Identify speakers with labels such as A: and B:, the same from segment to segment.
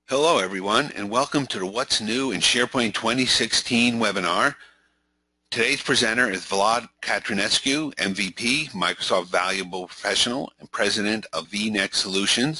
A: Hello everyone and welcome to the What's New in SharePoint 2016 webinar. Today's presenter is Vlad Catrinescu, MVP, Microsoft Valuable Professional and President of VNext Solutions.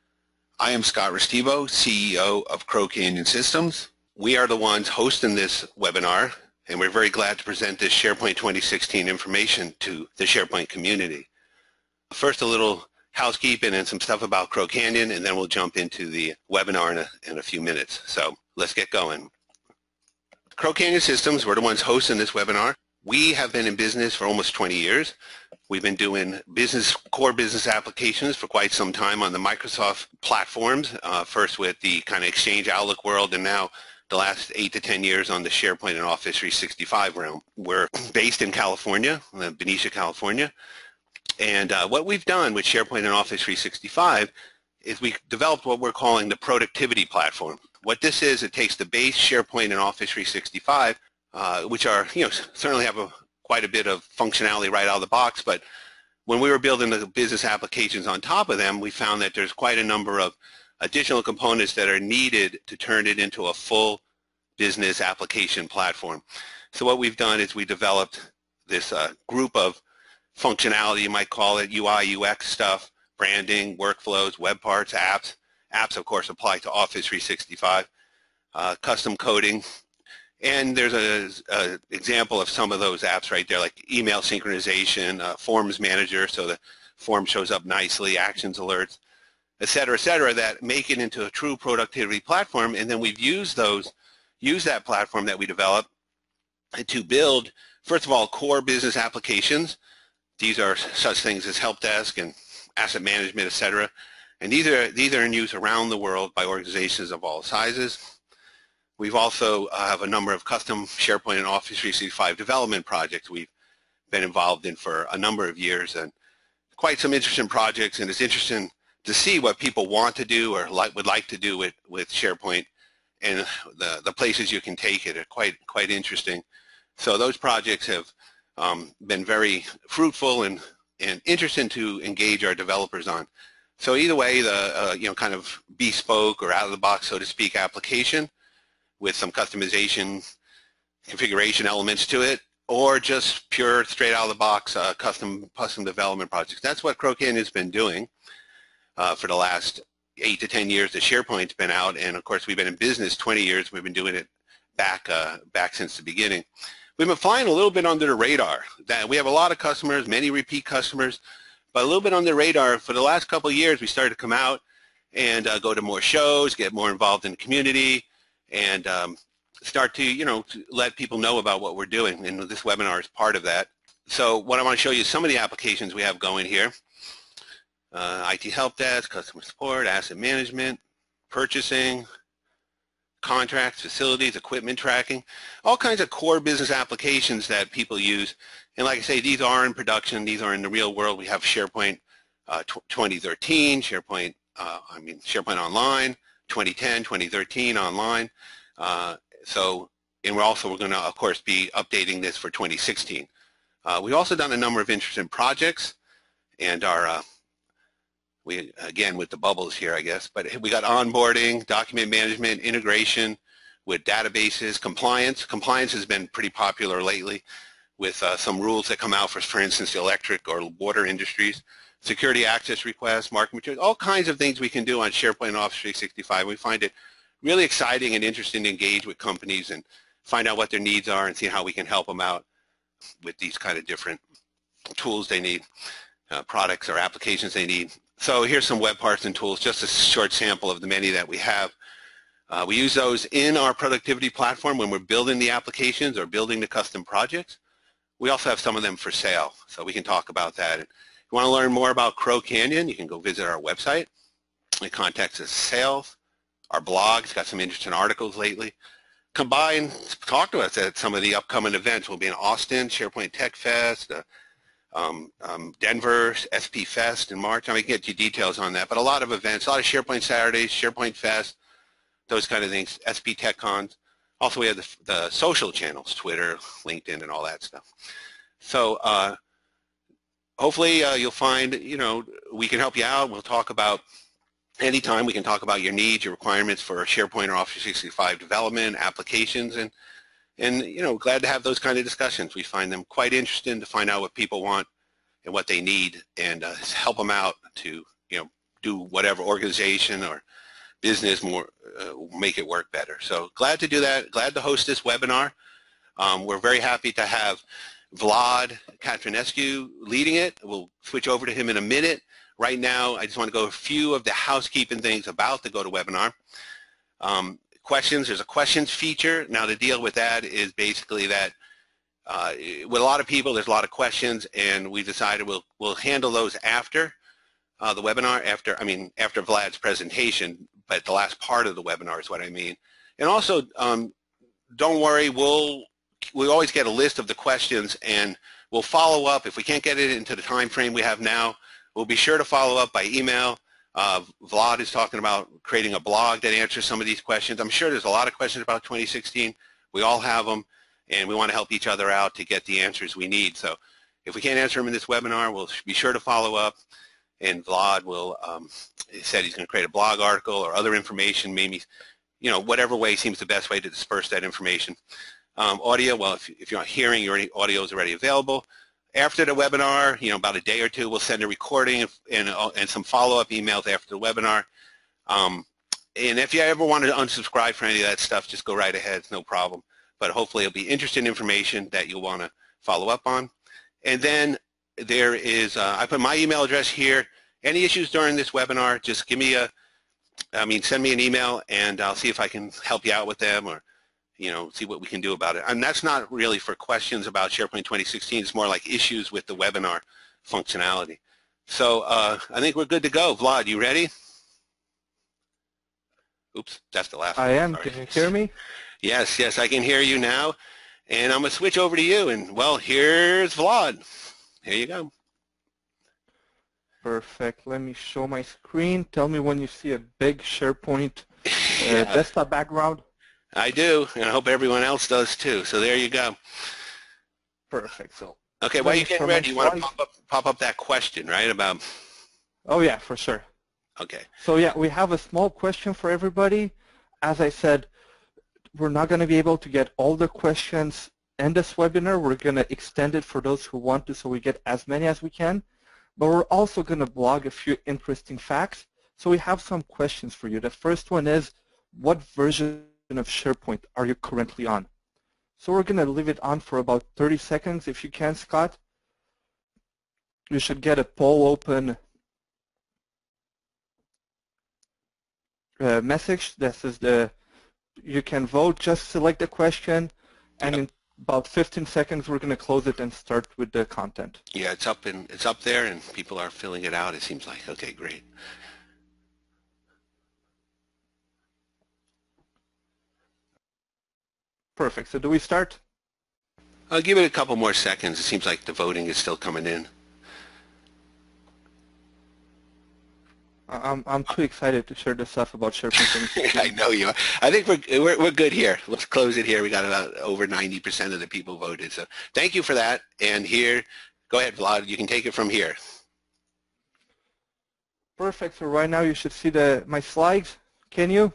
A: I am Scott Restivo, CEO of Crow Canyon Systems. We are the ones hosting this webinar and we're very glad to present this SharePoint 2016 information to the SharePoint community. First, a little housekeeping and some stuff about Crow Canyon, and then we'll jump into the webinar in a few minutes. So let's get going. Crow Canyon Systems, we're the ones hosting this webinar. We have been in business for almost 20 years. We've been doing core business applications for quite some time on the Microsoft platforms, first with the kind of Exchange Outlook world, and now the last 8 to 10 years on the SharePoint and Office 365 realm. We're based in California, Benicia, California. And what we've done with SharePoint and Office 365 is we developed what we're calling the productivity platform. What this is, it takes the base SharePoint and Office 365, which are, certainly have quite a bit of functionality right out of the box, but when we were building the business applications on top of them, we found that there's quite a number of additional components that are needed to turn it into a full business application platform. So what we've done is we developed this group of functionality, you might call it UI, UX stuff, branding, workflows, web parts, apps. Apps, of course, apply to Office 365, custom coding. And there's an example of some of those apps right there, like email synchronization, forms manager, so the form shows up nicely, actions alerts, et cetera, that make it into a true productivity platform. And then we've used that platform that we developed to build, first of all, core business applications. These are such things as help desk and asset management, et cetera. And these are in use around the world by organizations of all sizes. We've also have a number of custom SharePoint and Office 365 development projects we've been involved in for a number of years, and quite some interesting projects, and it's interesting to see what people want to do or would like to do with SharePoint, and the places you can take it are quite interesting. So those projects have been very fruitful and interesting to engage our developers on. So either way, the kind of bespoke or out of the box, so to speak, application with some customization, configuration elements to it, or just pure straight out of the box custom development projects. That's what Crow Canyon has been doing for the last 8 to 10 years that SharePoint's been out, and of course we've been in business 20 years. We've been doing it back since the beginning. We've been flying a little bit under the radar. We have a lot of customers, many repeat customers, but a little bit under the radar. For the last couple of years, we started to come out and go to more shows, get more involved in the community, and start to, to let people know about what we're doing. And this webinar is part of that. So what I want to show you is some of the applications we have going here. IT help desk, customer support, asset management, purchasing, contracts, facilities, equipment tracking, all kinds of core business applications that people use. And like I say, these are in production. These are in the real world. We have SharePoint 2013, SharePoint Online, 2010, 2013 online. And we're going to, of course, be updating this for 2016. We've also done a number of interesting projects, and again, with the bubbles here, I guess, but we got onboarding, document management, integration with databases, compliance. Compliance has been pretty popular lately with some rules that come out for instance, the electric or water industries, security access requests, marketing materials, all kinds of things we can do on SharePoint and Office 365. We find it really exciting and interesting to engage with companies and find out what their needs are and see how we can help them out with these kind of different tools they need, products or applications they need. So here's some web parts and tools, just a short sample of the many that we have. We use those in our productivity platform when we're building the applications or building the custom projects. We also have some of them for sale, so we can talk about that. If you want to learn more about Crow Canyon, you can go visit our website. It contacts us sales. Our blog's got some interesting articles lately. Talk to us at some of the upcoming events. We'll be in Austin, SharePoint Tech Fest, Denver, SP Fest in March. I can get you details on that, but a lot of events, a lot of SharePoint Saturdays, SharePoint Fest, those kind of things, SP TechCons. Also, we have the social channels, Twitter, LinkedIn, and all that stuff. So hopefully you'll find, we can help you out. We'll talk about
B: anytime we can talk about your needs, your requirements for SharePoint or Office 365 development, applications, and glad to have those kind of discussions. We find them quite interesting to find out what people want and what they need, and help them out to do whatever organization or business more make it work better. So glad to do that. Glad to host this webinar. We're very happy to have Vlad Catrinescu leading it. We'll switch over to him in a minute. Right now, I just want to go a few of the housekeeping things about the GoToWebinar. Questions, there's a questions feature. Now the deal with that is basically that with a lot of people, there's a lot of questions, and we decided we'll handle those after the webinar, after Vlad's presentation, but the last part of the webinar is what I mean. And also, don't worry, we always get a list of the questions, and we'll follow up. If we can't get it into the time frame we have now, we'll be sure to follow up by email. Vlad is talking about creating a blog that answers some of these questions. I'm sure there's a lot of questions about 2016. We all have them, and we want to help each other out to get the answers we need. So if we can't answer them in this webinar, we'll be sure to follow up, and Vlad will, he said he's going to create a blog article or other information, maybe, whatever way seems the best way to disperse that information. Audio, well, if you're not hearing, your audio is already available. After the webinar, about a day or two, we'll send a recording and some follow-up emails after the webinar. And if you ever want to unsubscribe for any of that stuff, just go right ahead. It's no problem. But hopefully it'll be interesting information that you'll want to follow up on. And then there is, I put my email address here. Any issues during this webinar, just give me send me an email, and I'll see if I can help you out with them, or see what we can do about it. And that's not really for questions about SharePoint 2016. It's more like issues with the webinar functionality. So I think we're good to go. Vlad, you ready? Oops, that's the last one.
C: I am.
B: Sorry.
C: Can you hear me?
B: Yes, I can hear you now. And I'm going to switch over to you. And, well, here's Vlad. Here you go.
C: Perfect. Let me show my screen. Tell me when you see a big SharePoint
B: Yeah.
C: desktop background.
B: I do, and I hope everyone else does too. So there you go.
C: Perfect. So
B: okay, while you're getting ready, you want to pop up that question, right? About.
C: Oh yeah, for sure.
B: Okay.
C: So yeah, we have a small question for everybody. As I said, we're not going to be able to get all the questions in this webinar. We're going to extend it for those who want to, so we get as many as we can. But we're also going to blog a few interesting facts. So we have some questions for you. The first one is, what version of SharePoint are you currently on? So we're going to leave it on for about 30 seconds. If you can, Scott, you should get a poll open message. This is you can vote. Just select the question, and in about 15 seconds we're going to close it and start with the content.
B: Yeah, it's up there, and people are filling it out, it seems like. Okay, great.
C: Perfect. So do we start?
B: I'll give it a couple more seconds. It seems like the voting is still coming in.
C: I'm too excited to share this stuff about SharePoint.
B: I know you are. I think we're good here. Let's close it here. We got about over 90% of the people voted. So thank you for that. And here, go ahead, Vlad. You can take it from here.
C: Perfect. So right now you should see my slides. Can you?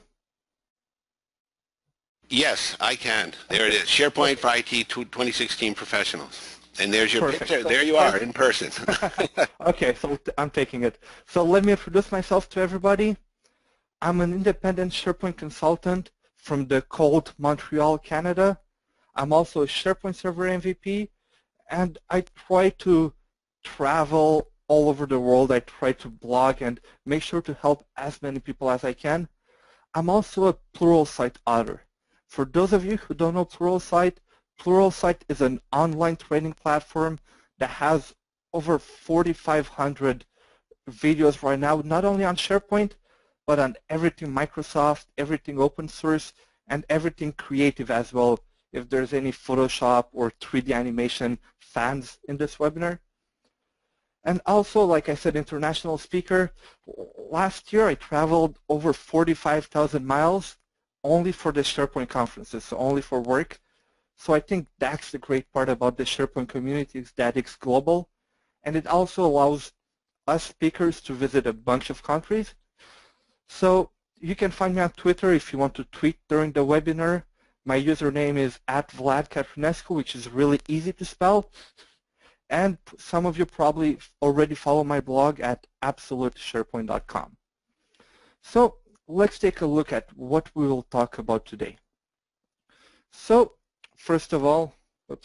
B: Yes, I can. There it is. SharePoint for IT 2016 professionals. And there's your
C: Perfect.
B: picture. There you are in person.
C: Okay, so I'm taking it. So let me introduce myself to everybody. I'm an independent SharePoint consultant from the cold Montreal, Canada. I'm also a SharePoint Server MVP, and I try to travel all over the world. I try to blog and make sure to help as many people as I can. I'm also a Pluralsight author. For those of you who don't know Pluralsight, Pluralsight is an online training platform that has over 4,500 videos right now, not only on SharePoint, but on everything Microsoft, everything open source, and everything creative as well, if there's any Photoshop or 3D animation fans in this webinar. And also, like I said, international speaker. Last year I traveled over 45,000 miles only for the SharePoint conferences, so only for work. So I think that's the great part about the SharePoint community, is that it's global, and it also allows us speakers to visit a bunch of countries. So you can find me on Twitter if you want to tweet during the webinar. My username is @VladCatrinescu, which is really easy to spell. And some of you probably already follow my blog at absolutesharepoint.com. So let's take a look at what we will talk about today. So first of all,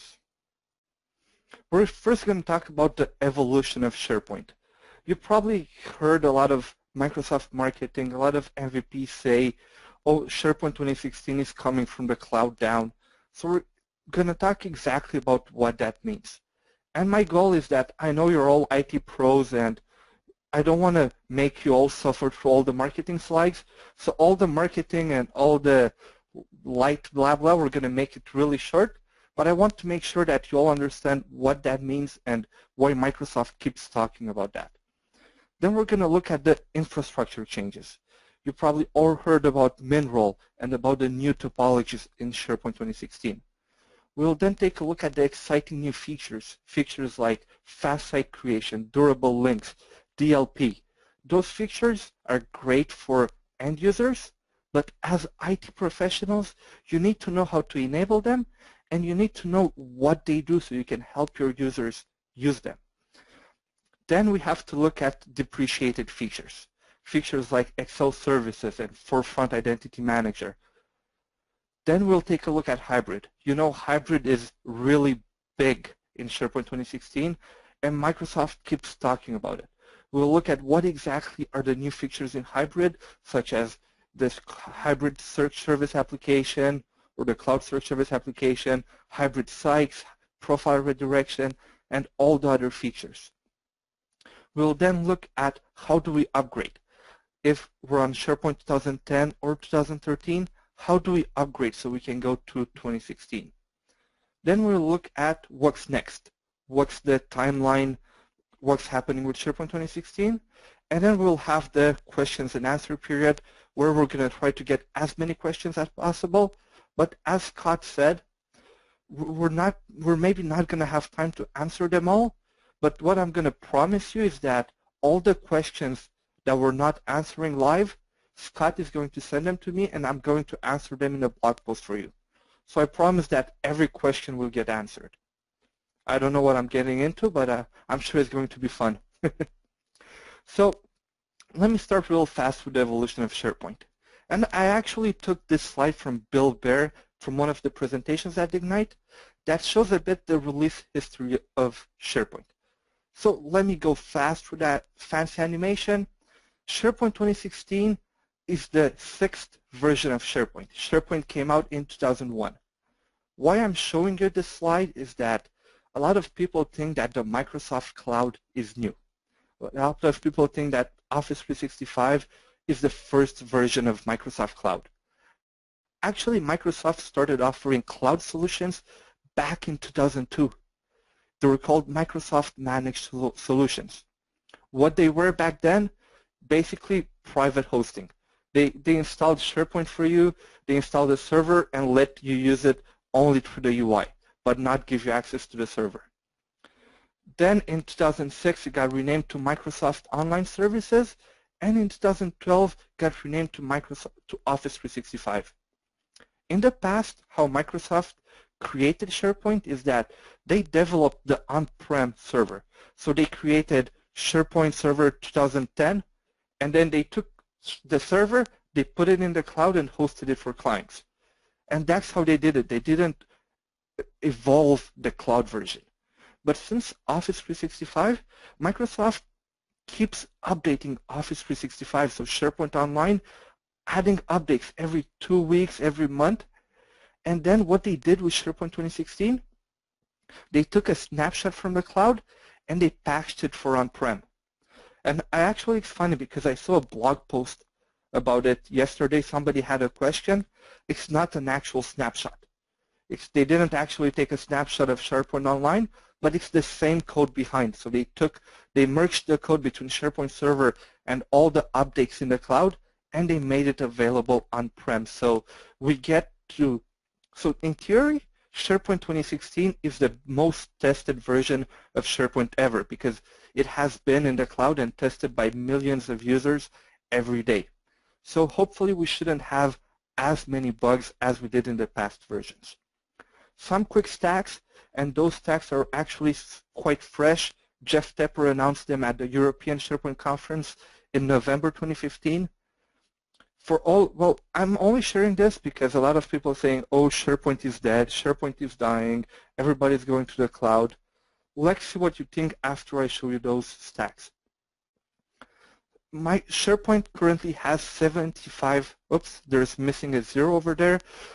C: we're first going to talk about the evolution of SharePoint. You probably heard a lot of Microsoft marketing, a lot of MVPs say, oh, SharePoint 2016 is coming from the cloud down. So we're going to talk exactly about what that means. And my goal is that I know you're all IT pros and I don't want to make you all suffer through all the marketing slides. So all the marketing and all the light blah blah, we're going to make it really short. But I want to make sure that you all understand what that means and why Microsoft keeps talking about that. Then we're going to look at the infrastructure changes. You probably all heard about MinRole and about the new topologies in SharePoint 2016. We'll then take a look at the exciting new features like fast site creation, durable links, DLP. Those features are great for end users, but as IT professionals, you need to know how to enable them, and you need to know what they do so you can help your users use them. Then we have to look at depreciated features. Features like Excel services and Forefront Identity Manager. Then we'll take a look at hybrid. You know, hybrid is really big in SharePoint 2016, and Microsoft keeps talking about it. We'll look at what exactly are the new features in hybrid, such as this hybrid search service application or the cloud search service application, hybrid sites, profile redirection, and all the other features. We'll then look at how do we upgrade. If we're on SharePoint 2010 or 2013, how do we upgrade so we can go to 2016? Then we'll look at what's next. What's the timeline? What's happening with SharePoint 2016? And then we'll have the questions and answer period where we're going to try to get as many questions as possible. But as Scott said, we're maybe not going to have time to answer them all. But what I'm going to promise you is that all the questions that we're not answering live, Scott is going to send them to me, and I'm going to answer them in a blog post for you. So I promise that every question will get answered. I don't know what I'm getting into, but I'm sure it's going to be fun. So let me start real fast with the evolution of SharePoint. And I actually took this slide from Bill Baer from one of the presentations at Ignite that shows a bit the release history of SharePoint. So let me go fast through that fancy animation. SharePoint 2016 is the 6th version of SharePoint. SharePoint came out in 2001. Why I'm showing you this slide is that a lot of people think that the Microsoft Cloud is new. A lot of people think that Office 365 is the first version of Microsoft Cloud. Actually, Microsoft started offering cloud solutions back in 2002. They were called Microsoft Managed Solutions. What they were back then, basically private hosting. They installed SharePoint for you, they installed a server and let you use it only through the UI, but not give you access to the server. Then in 2006, it got renamed to Microsoft Online Services, and in 2012, got renamed to Office 365. In the past, how Microsoft created SharePoint is that they developed the on-prem server. So they created SharePoint Server 2010, and then they took the server, they put it in the cloud and hosted it for clients. And that's how they did it. They didn't evolve the cloud version. But since Office 365, Microsoft keeps updating Office 365, so SharePoint Online, adding updates every 2 weeks, every month. And then what they did with SharePoint 2016, they took a snapshot from the cloud and they packaged it for on-prem. And actually it's funny because I saw a blog post about it yesterday. Somebody had a question. It's not an actual snapshot. They didn't actually take a snapshot of SharePoint Online, but it's the same code behind. So they merged the code between SharePoint Server and all the updates in the cloud, and they made it available on-prem. So in theory, SharePoint 2016 is the most tested version of SharePoint ever because it has been in the cloud and tested by millions of users every day. So hopefully we shouldn't have as many bugs as we did in the past versions. Some quick stacks, and those stacks are actually quite fresh. Jeff Tepper announced them at the European SharePoint Conference in November 2015. Well, I'm only sharing this because a lot of people are saying, oh, SharePoint is dead, SharePoint is dying, everybody's going to the cloud. Let's see what you think after I show you those stacks. My SharePoint currently has 75, oops, there's missing a 0 over there,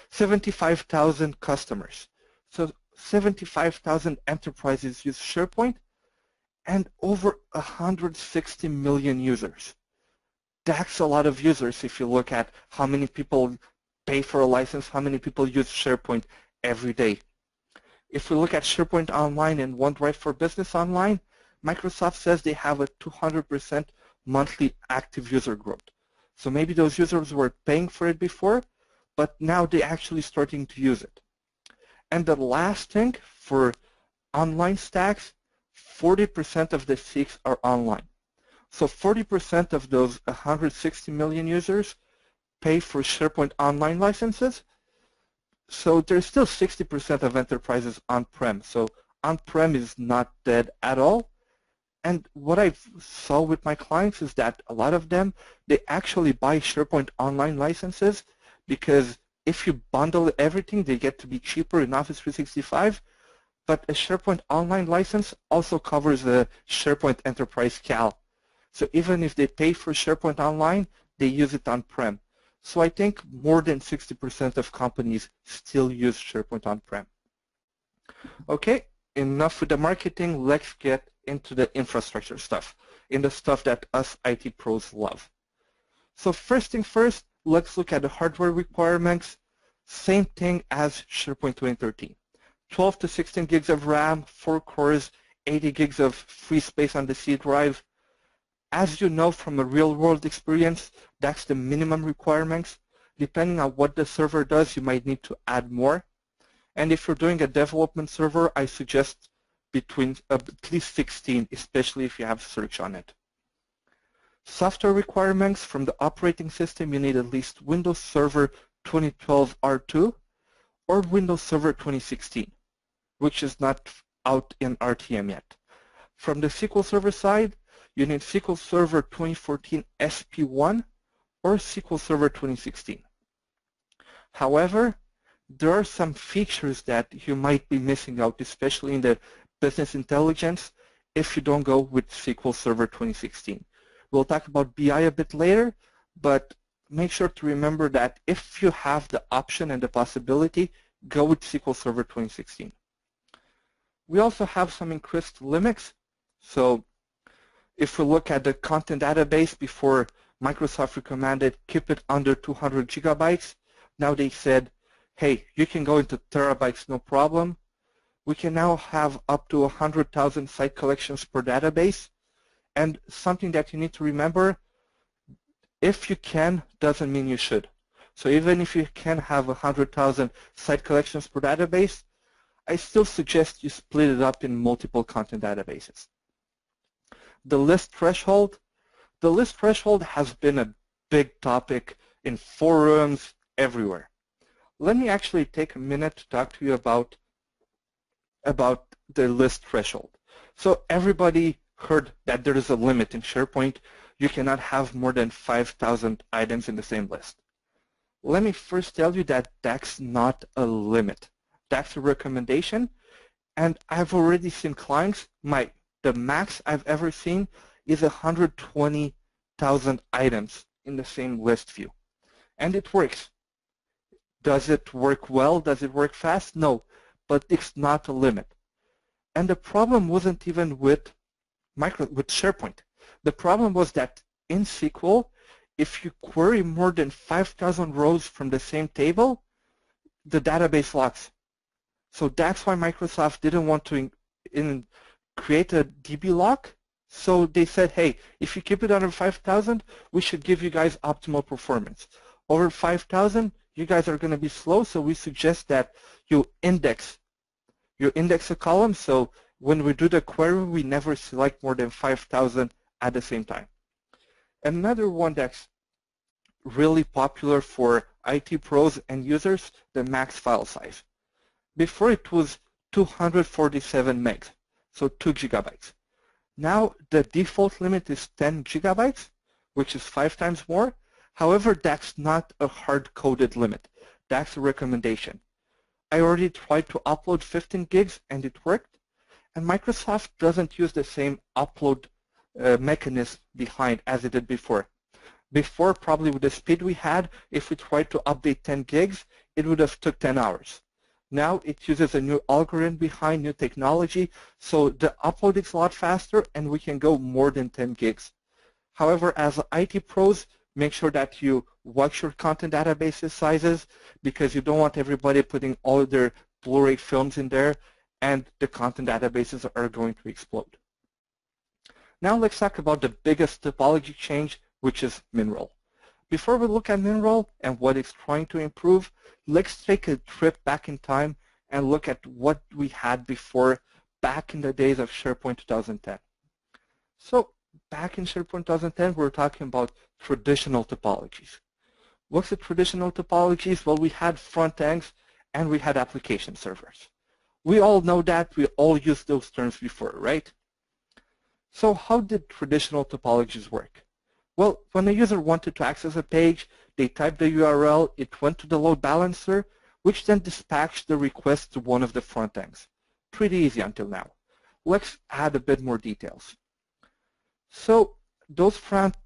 C: 75,000 customers. So 75,000 enterprises use SharePoint and over 160 million users. That's a lot of users if you look at how many people pay for a license, how many people use SharePoint every day. If we look at SharePoint Online and OneDrive for Business Online, Microsoft says they have a 200% monthly active user growth. So maybe those users were paying for it before, but now they're actually starting to use it. And the last thing for online stacks, 40% of the seats are online. So 40% of those 160 million users pay for SharePoint Online licenses. So there's still 60% of enterprises on-prem. So on-prem is not dead at all. And what I saw with my clients is that a lot of them, they actually buy SharePoint Online licenses because if you bundle everything, they get to be cheaper in Office 365. But a SharePoint Online license also covers the SharePoint Enterprise CAL. So even if they pay for SharePoint Online, they use it on-prem. So I think more than 60% of companies still use SharePoint on-prem. Okay, enough with the marketing. Let's get into the infrastructure stuff, in the stuff that us IT pros love. So first thing first, let's look at the hardware requirements. Same thing as SharePoint 2013. 12 to 16 gigs of RAM, 4 cores, 80 gigs of free space on the C drive. As you know from a real-world experience, that's the minimum requirements. Depending on what the server does, you might need to add more. And if you're doing a development server, I suggest between at least 16, especially if you have search on it. Software requirements from the operating system, you need at least Windows Server 2012 R2 or Windows Server 2016, which is not out in RTM yet. From the SQL Server side, you need SQL Server 2014 SP1 or SQL Server 2016. However, there are some features that you might be missing out, especially in the business intelligence, if you don't go with SQL Server 2016. We'll talk about BI a bit later, but make sure to remember that if you have the option and the possibility, go with SQL Server 2016. We also have some increased limits. So if we look at the content database, before Microsoft recommended keep it under 200 gigabytes, now they said, hey, you can go into terabytes, no problem. We can now have up to 100,000 site collections per database. And something that you need to remember, if you can, doesn't mean you should. So even if you can have 100,000 site collections per database, I still suggest you split it up in multiple content databases. The list threshold. The list threshold has been a big topic in forums everywhere. Let me actually take a minute to talk to you about the list threshold. So everybody heard that there is a limit in SharePoint. You cannot have more than 5,000 items in the same list. Let me first tell you that that's not a limit. That's a recommendation, and I've already seen clients, the max I've ever seen is 120,000 items in the same list view. And it works. Does it work well? Does it work fast? No, but it's not a limit. And the problem wasn't even with SharePoint. The problem was that in SQL, if you query more than 5,000 rows from the same table, the database locks. So that's why Microsoft didn't want to create a DB lock. So they said, hey, if you keep it under 5,000, we should give you guys optimal performance. Over 5,000, you guys are going to be slow, so we suggest that you index a column. So when we do the query, we never select more than 5,000 at the same time. Another one that's really popular for IT pros and users, the max file size. Before it was 247 megs, so 2 gigabytes. Now the default limit is 10 gigabytes, which is 5 times more. However, that's not a hard-coded limit. That's a recommendation. I already tried to upload 15 gigs and it worked. And Microsoft doesn't use the same upload mechanism behind as it did before. Before, probably with the speed we had, if we tried to update 10 gigs, it would have took 10 hours. Now it uses a new algorithm behind, new technology, so the upload is a lot faster and we can go more than 10 gigs. However, as IT pros, make sure that you watch your content database sizes because you don't want everybody putting all their Blu-ray films in there and the content databases are going to explode. Now let's talk about the biggest topology change, which is MinRoll. Before we look at MinRoll and what it's trying to improve, let's take a trip back in time and look at what we had before, back in the days of SharePoint 2010. So back in SharePoint 2010, we were talking about traditional topologies. What's the traditional topologies? Well, we had front ends and we had application servers. We all know that. We all used those terms before, right? So how did traditional topologies work? Well, when a user wanted to access a page, they typed the URL, it went to the load balancer, which then dispatched the request to one of the front ends. Pretty easy until now. Let's add a bit more details. So those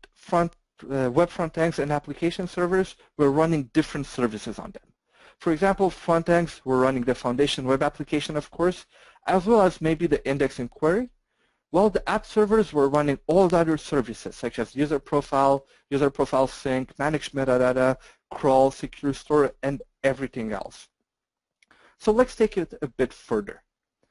C: web front ends and application servers were running different services on them. For example, front ends were running the Foundation web application, of course, as well as maybe the index and query. Well, the app servers were running all the other services, such as user profile sync, manage metadata, crawl, secure store, and everything else. So let's take it a bit further.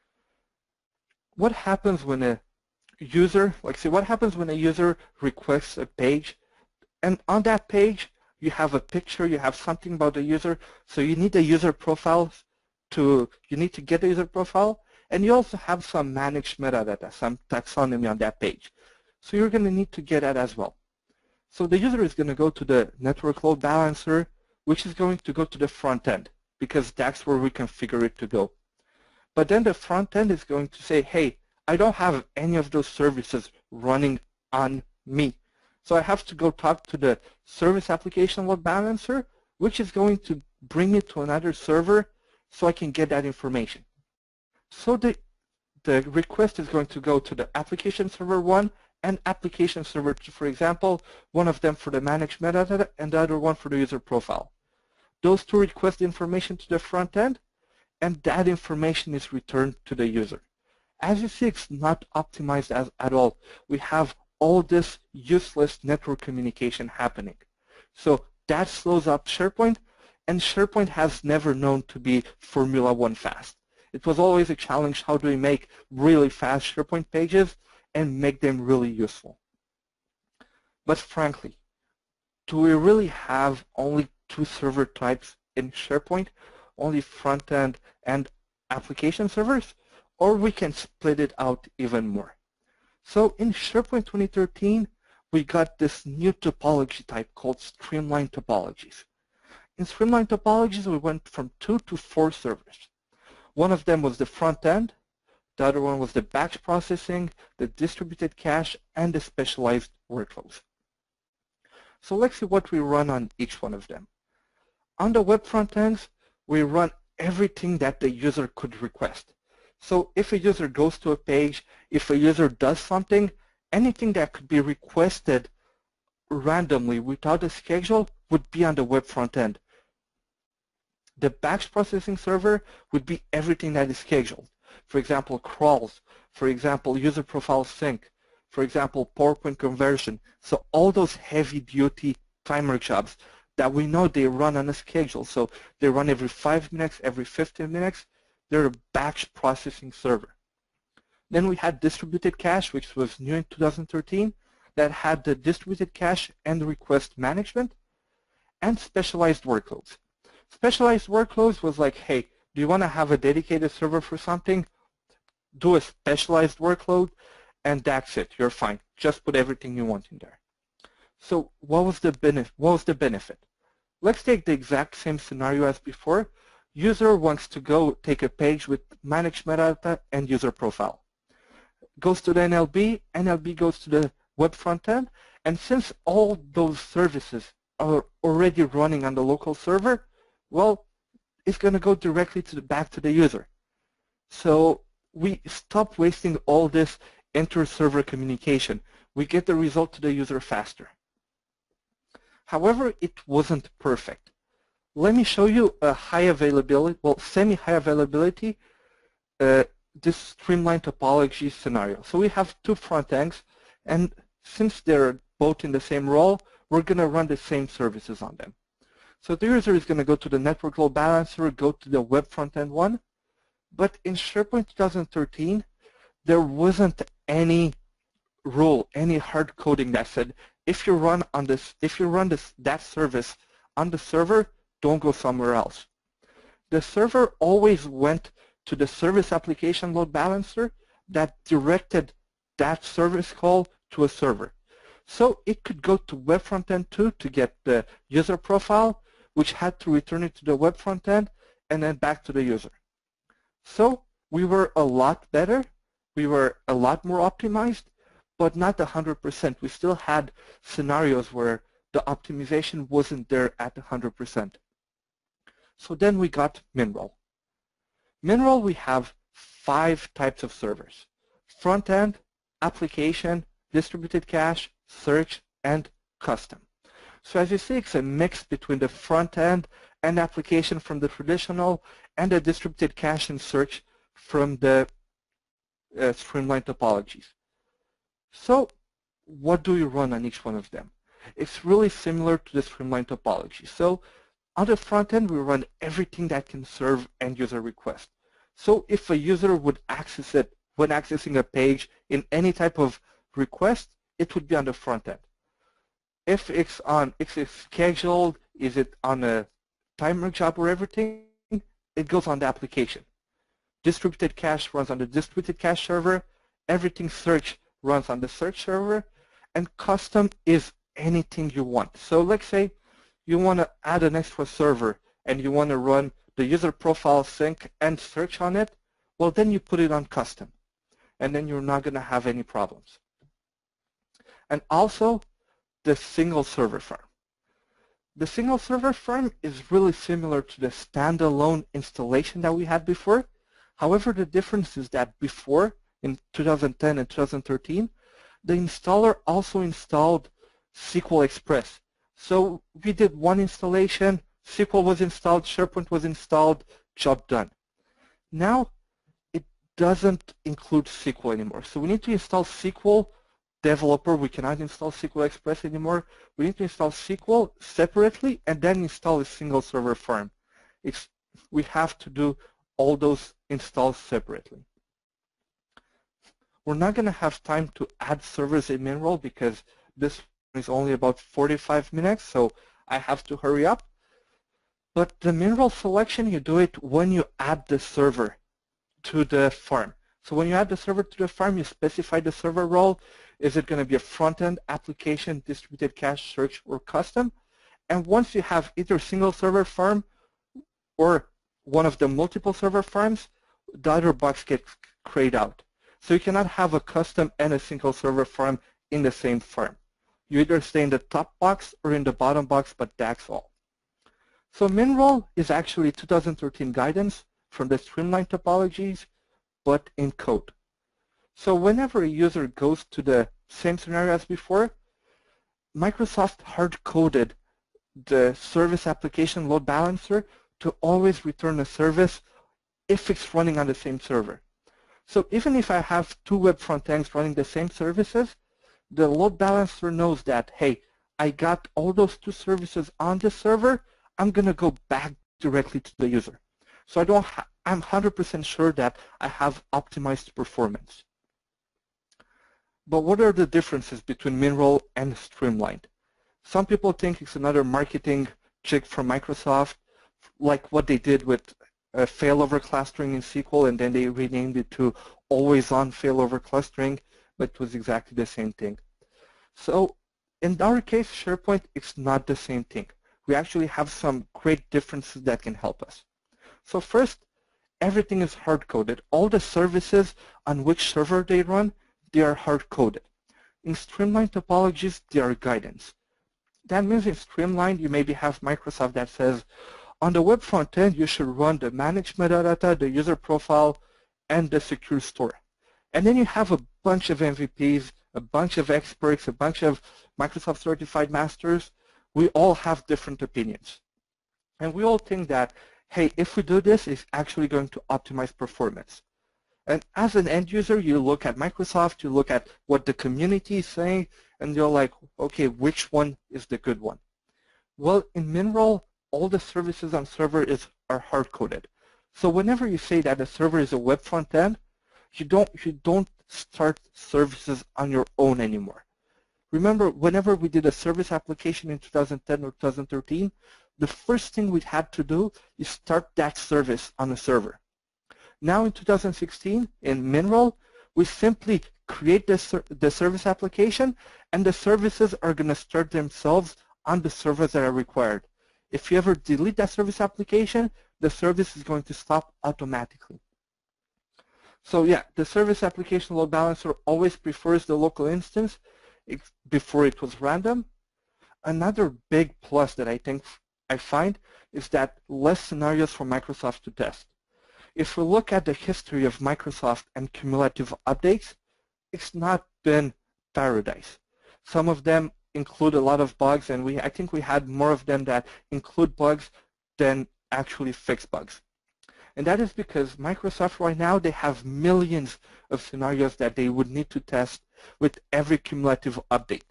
C: What happens when a user, what happens when a user requests a page, and on that page you have a picture, you have something about the user, so you need the user profile you need to get the user profile, and you also have some managed metadata, some taxonomy on that page. So you're going to need to get that as well. So the user is going to go to the network load balancer, which is going to go to the front end, because that's where we configure it to go. But then the front end is going to say, hey, I don't have any of those services running on me. So I have to go talk to the service application load balancer, which is going to bring me to another server so I can get that information. So the request is going to go to the application server 1 and application server 2, for example, one of them for the managed metadata and the other one for the user profile. Those two request information to the front end, and that information is returned to the user. As you see, it's not optimized at all. We have all this useless network communication happening. So that slows up SharePoint, and SharePoint has never known to be Formula 1 fast. It was always a challenge, how do we make really fast SharePoint pages and make them really useful? But frankly, do we really have only two server types in SharePoint, only front-end and application servers, or we can split it out even more? So in SharePoint 2013, we got this new topology type called streamlined topologies. In streamlined topologies, we went from 2 to 4 servers. One of them was the front end, the other one was the batch processing, the distributed cache, and the specialized workflows. So let's see what we run on each one of them. On the web front ends, we run everything that the user could request. So if a user goes to a page, if a user does something, anything that could be requested randomly without a schedule would be on the web front end. The batch processing server would be everything that is scheduled. For example, crawls, for example, user profile sync, for example, PowerPoint conversion. So all those heavy-duty timer jobs that we know they run on a schedule. So they run every 5 minutes, every 15 minutes. They're a batch processing server. Then we had distributed cache, which was new in 2013, that had the distributed cache and request management, and specialized workloads. Specialized workloads was like, hey, do you want to have a dedicated server for something? Do a specialized workload, and that's it. You're fine. Just put everything you want in there. So what was the benefit? Let's take the exact same scenario as before. User wants to go take a page with managed metadata and user profile. Goes to the NLB, NLB goes to the web frontend, and since all those services are already running on the local server, well, it's going to go directly back to the user. So we stop wasting all this inter-server communication. We get the result to the user faster. However, it wasn't perfect. Let me show you a high availability, well, semi-high availability, this streamlined topology scenario. So we have two front ends, and since they're both in the same role, we're going to run the same services on them. So the user is going to go to the network load balancer, go to the web front-end one, but in SharePoint 2013, there wasn't any rule, any hard coding that said if you run that service on the server, don't go somewhere else. The server always went to the service application load balancer that directed that service call to a server. So it could go to web frontend 2 to get the user profile, which had to return it to the web frontend and then back to the user. So we were a lot better, we were a lot more optimized, but not 100%. We still had scenarios where the optimization wasn't there at 100%. So then we got MinRole. MinRole, we have 5 types of servers: front-end, application, distributed cache, search, and custom. So as you see, it's a mix between the front-end and application from the traditional and the distributed cache and search from the streamlined topologies. So what do we run on each one of them? It's really similar to the streamlined topology. So on the front end, we run everything that can serve end-user request. So if a user would access it when accessing a page in any type of request, it would be on the front end. If it's scheduled, is it on a timer job or everything, it goes on the application. Distributed cache runs on the distributed cache server. Everything search runs on the search server. And custom is anything you want. So let's say you want to add an extra server and you want to run the user profile sync and search on it, well, then you put it on custom. And then you're not going to have any problems. And also, the single server farm. The single server farm is really similar to the standalone installation that we had before. However, the difference is that before, in 2010 and 2013, the installer also installed SQL Express. So we did one installation, SQL was installed, SharePoint was installed, job done. Now, it doesn't include SQL anymore. So we need to install SQL Developer. We cannot install SQL Express anymore. We need to install SQL separately and then install a single server farm. We have to do all those installs separately. We're not going to have time to add servers in MinRole because this is only about 45 minutes, so I have to hurry up. But the MinRole selection, you do it when you add the server to the farm. So when you add the server to the farm, you specify the server role. Is it going to be a front-end, application, distributed cache, search, or custom? And once you have either single server farm or one of the multiple server farms, the other box gets grayed out. So you cannot have a custom and a single server farm in the same farm. You either stay in the top box or in the bottom box, but that's all. So MinRole is actually 2013 guidance from the streamlined topologies, but in code. So whenever a user goes to the same scenario as before, Microsoft hard-coded the service application load balancer to always return a service if it's running on the same server. So even if I have two web front ends running the same services, the load balancer knows that, hey, I got all those two services on the server, I'm going to go back directly to the user. So I'm 100% sure that I have optimized performance. But what are the differences between MinRole and Streamlined? Some people think it's another marketing trick from Microsoft, like what they did with failover clustering in SQL, and then they renamed it to always-on failover clustering, but it was exactly the same thing. So In our case, SharePoint is not the same thing. We actually have some great differences that can help us. So first, everything is hard-coded. All the services on which server they run, they are hard-coded. In Streamline topologies, they are guidance. That means in Streamline, you maybe have Microsoft that says, on the web front end, you should run the managed metadata, the user profile, and the secure store. And then you have a bunch of MVPs, a bunch of experts, a bunch of Microsoft certified masters. We all have different opinions. And we all think that, hey, if we do this, it's actually going to optimize performance. And as an end user, you look at Microsoft, you look at what the community is saying, and you're like, okay, which one is the good one? Well, in MinRole, all the services on server are hard-coded. So whenever you say that a server is a web front end, you don't start services on your own anymore. Remember, whenever we did a service application in 2010 or 2013, the first thing we had to do is start that service on a server. Now in 2016, in MinRole, we simply create the service application, and the services are going to start themselves on the servers that are required. If you ever delete that service application, the service is going to stop automatically. So yeah, the service application load balancer always prefers the local instance before it was random. Another big plus that I find is that less scenarios for Microsoft to test. If we look at the history of Microsoft and cumulative updates, it's not been paradise. Some of them include a lot of bugs, and I think we had more of them that include bugs than actually fix bugs. And that is because Microsoft right now, they have millions of scenarios that they would need to test with every cumulative update.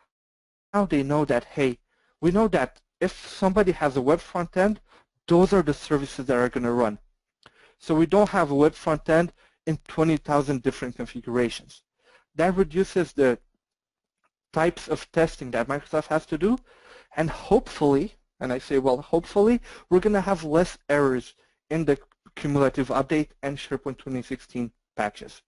C: Now they know that, hey, we know that if somebody has a web front end, those are the services that are going to run. So we don't have a web front end in 20,000 different configurations. That reduces the types of testing that Microsoft has to do, and hopefully, and I say, well, hopefully, we're going to have less errors in the cumulative update and SharePoint 2016 patches.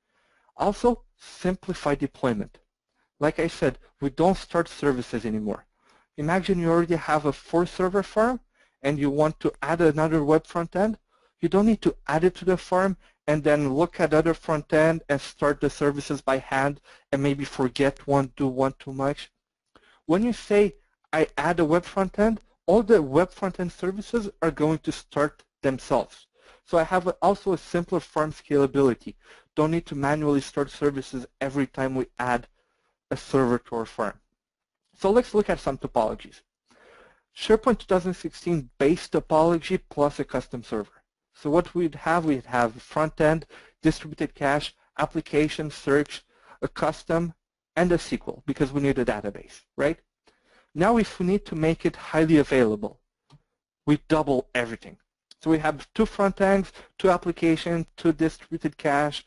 C: Also, simplify deployment. Like I said, we don't start services anymore. Imagine you already have a 4-server farm and you want to add another web front end. You don't need to add it to the farm and then look at other front end and start the services by hand and maybe forget one, do one too much. When you say, I add a web front end, all the web front end services are going to start themselves. So I have also a simpler farm scalability. Don't need to manually start services every time we add a server to our farm. So let's look at some topologies. SharePoint 2016 base topology plus a custom server. So what we'd have front end, distributed cache, application, search, a custom, and a SQL because we need a database, right? Now if we need to make it highly available, we double everything. So we have 2 front ends, 2 applications, 2 distributed cache,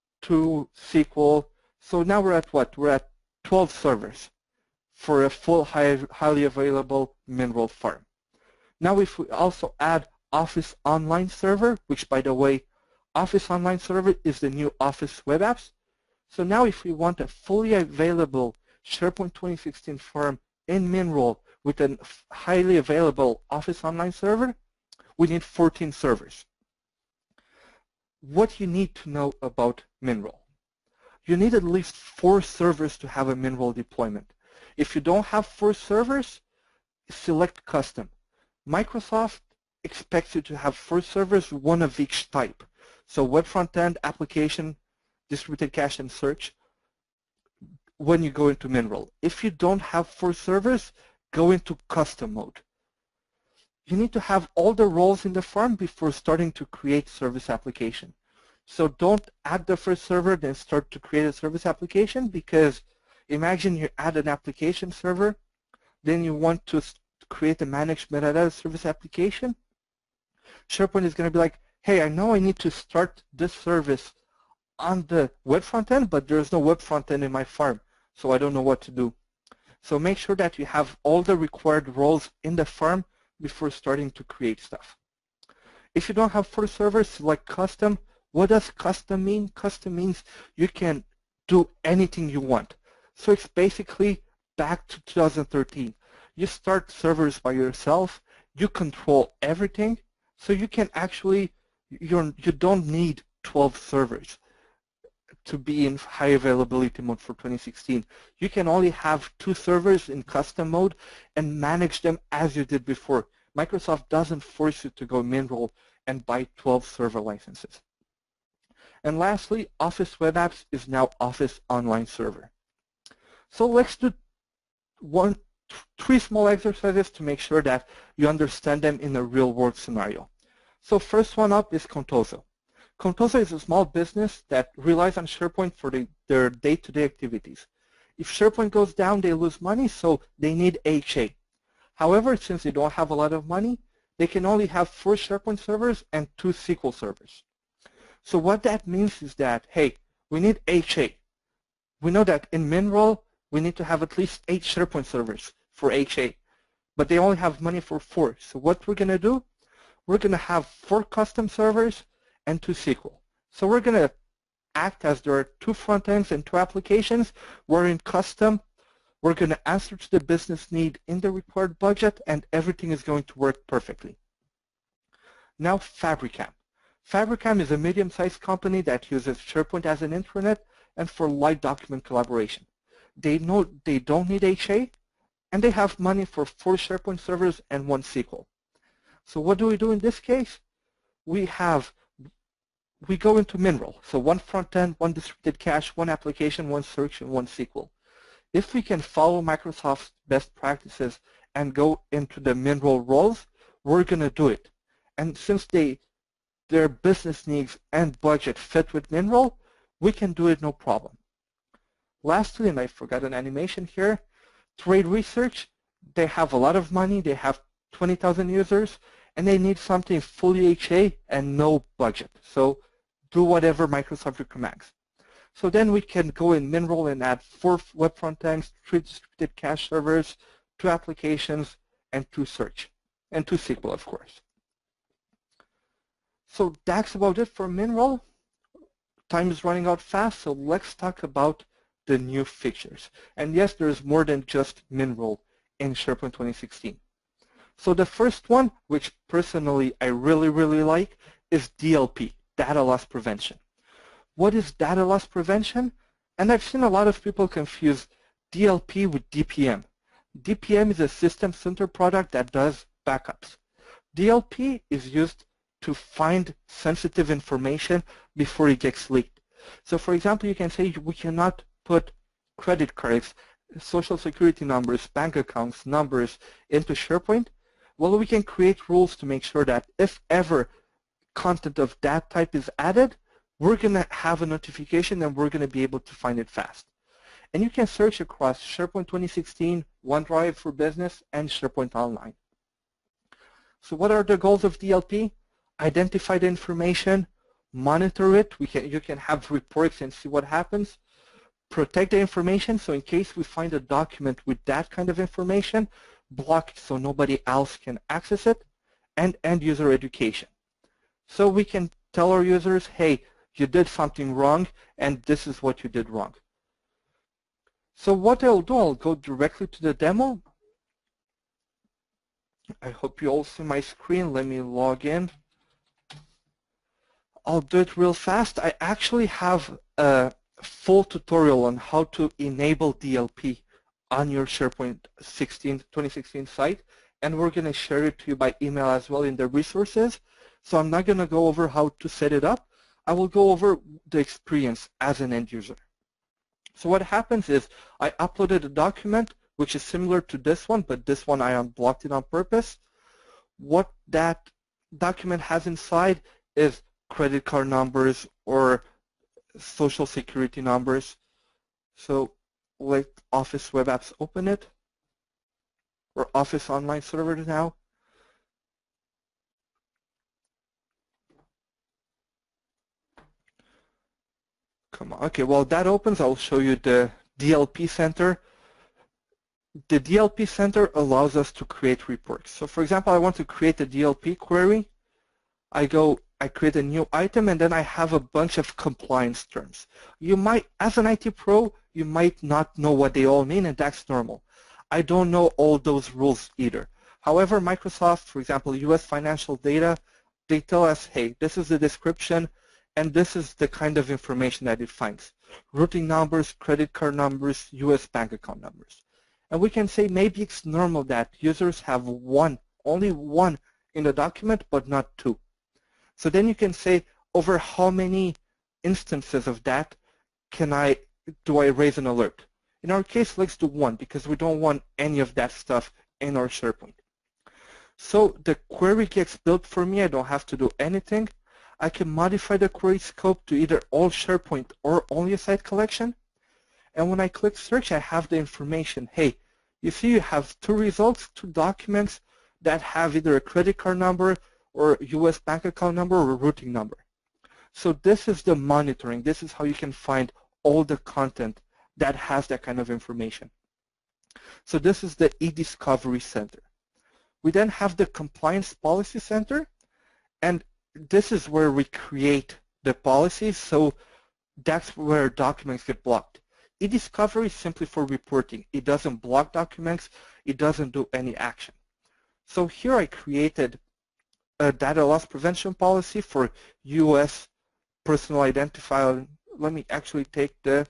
C: 2 SQL. So now we're at what? We're at 12 servers for a full highly available MinRole farm. Now if we also add Office Online Server, which by the way, Office Online Server is the new Office web apps. So now if we want a fully available SharePoint 2016 farm in MinRole with a highly available Office Online Server, we need 14 servers. What you need to know about MinRole. You need at least 4 servers to have a MinRole deployment. If you don't have 4 servers, select custom. Microsoft expects you to have 4 servers, 1 of each type. So web front-end, application, distributed cache, and search when you go into MinRole. If you don't have 4 servers, go into custom mode. You need to have all the roles in the farm before starting to create service application. So don't add the first server, then start to create a service application, because imagine you add an application server, then you want to create a managed metadata service application. SharePoint is going to be like, hey, I know I need to start this service on the web front end, but there's no web front end in my farm, so I don't know what to do. So make sure that you have all the required roles in the farm before starting to create stuff. If you don't have 4 servers, select custom. What does custom mean? Custom means you can do anything you want. So it's basically back to 2013. You start servers by yourself, you control everything, so you can actually, you don't need 12 servers to be in high availability mode for 2016. You can only have 2 servers in custom mode and manage them as you did before. Microsoft doesn't force you to go MinRoll and buy 12 server licenses. And lastly, Office Web Apps is now Office Online Server. So let's do 3 small exercises to make sure that you understand them in a real-world scenario. So first one up is Contoso. Contoso is a small business that relies on SharePoint for their day-to-day activities. If SharePoint goes down, they lose money, so they need HA. However, since they don't have a lot of money, they can only have 4 SharePoint servers and 2 SQL servers. So what that means is that, hey, we need HA. We know that in MinRoll, we need to have at least 8 SharePoint servers for HA, but they only have money for 4. So what we're going to do, we're going to have 4 custom servers and 2 SQL. So we're going to act as there are 2 front ends and 2 applications. We're in custom. We're going to answer to the business need in the required budget, and everything is going to work perfectly. Now Fabricam. Fabricam is a medium-sized company that uses SharePoint as an intranet and for light document collaboration. They know they don't need HA, and they have money for 4 SharePoint servers and 1 SQL. So what do we do in this case? We go into MinRoll. So 1 front end, 1 distributed cache, 1 application, 1 search, and 1 SQL. If we can follow Microsoft's best practices and go into the MinRoll roles, we're going to do it. And since their business needs and budget fit with MinRoll, we can do it no problem. Lastly, and I forgot an animation here, Trade Research, they have a lot of money, they have 20,000 users, and they need something fully HA and no budget. So do whatever Microsoft recommends. So then we can go in MinRoll and add 4 web front ends, 3 distributed cache servers, 2 applications, and 2 search, and 2 SQL, of course. So that's about it for MinRoll. Time is running out fast, so let's talk about the new features. And yes, there's more than just MinRoll in SharePoint 2016. So the first one, which personally I really like, is DLP, Data Loss Prevention. What is data loss prevention? And I've seen a lot of people confuse DLP with DPM. DPM is a System Center product that does backups. DLP is used to find sensitive information before it gets leaked. So for example, you can say we cannot put credit cards, social security numbers, bank accounts, numbers into SharePoint. Well, we can create rules to make sure that if ever content of that type is added, we're going to have a notification and we're going to be able to find it fast. And you can search across SharePoint 2016, OneDrive for Business, and SharePoint Online. So what are the goals of DLP? Identify the information, monitor it. You can have reports and see what happens. Protect the information, so in case we find a document with that kind of information, block it so nobody else can access it, and end user education. So we can tell our users, hey, you did something wrong, and this is what you did wrong. So what I'll do, I'll go directly to the demo. I hope you all see my screen. Let me log in. I'll do it real fast. I actually have a full tutorial on how to enable DLP on your SharePoint 2016 site, and we're going to share it to you by email as well in the resources. So I'm not going to go over how to set it up. I will go over the experience as an end user. So what happens is I uploaded a document which is similar to this one, but this one I unblocked it on purpose. What that document has inside is credit card numbers or social security numbers. So let Office Web Apps open it, or Office Online Server now. Come on. Okay, while that opens, I'll show you the DLP Center. The DLP Center allows us to create reports. So for example, I want to create a DLP query. I create a new item, and then I have a bunch of compliance terms. You might, as an IT pro, you might not know what they all mean, and that's normal. I don't know all those rules either. However, Microsoft, for example, US financial data, they tell us, hey, this is the description, and this is the kind of information that it finds. Routing numbers, credit card numbers, US bank account numbers. And we can say maybe it's normal that users have only one in the document, but not two. So then you can say, over how many instances of that do I raise an alert? In our case, let's do one, because we don't want any of that stuff in our SharePoint. So the query gets built for me. I don't have to do anything. I can modify the query scope to either all SharePoint or only a site collection. And when I click search, I have the information. Hey, you see you have two results, two documents that have either a credit card number or US bank account number or a routing number. So this is the monitoring. This is how you can find all the content that has that kind of information. So this is the eDiscovery Center. We then have the Compliance Policy Center, and this is where we create the policies, so that's where documents get blocked. eDiscovery is simply for reporting. It doesn't block documents. It doesn't do any action. So here I created a data loss prevention policy for US personal identifier. Let me actually take the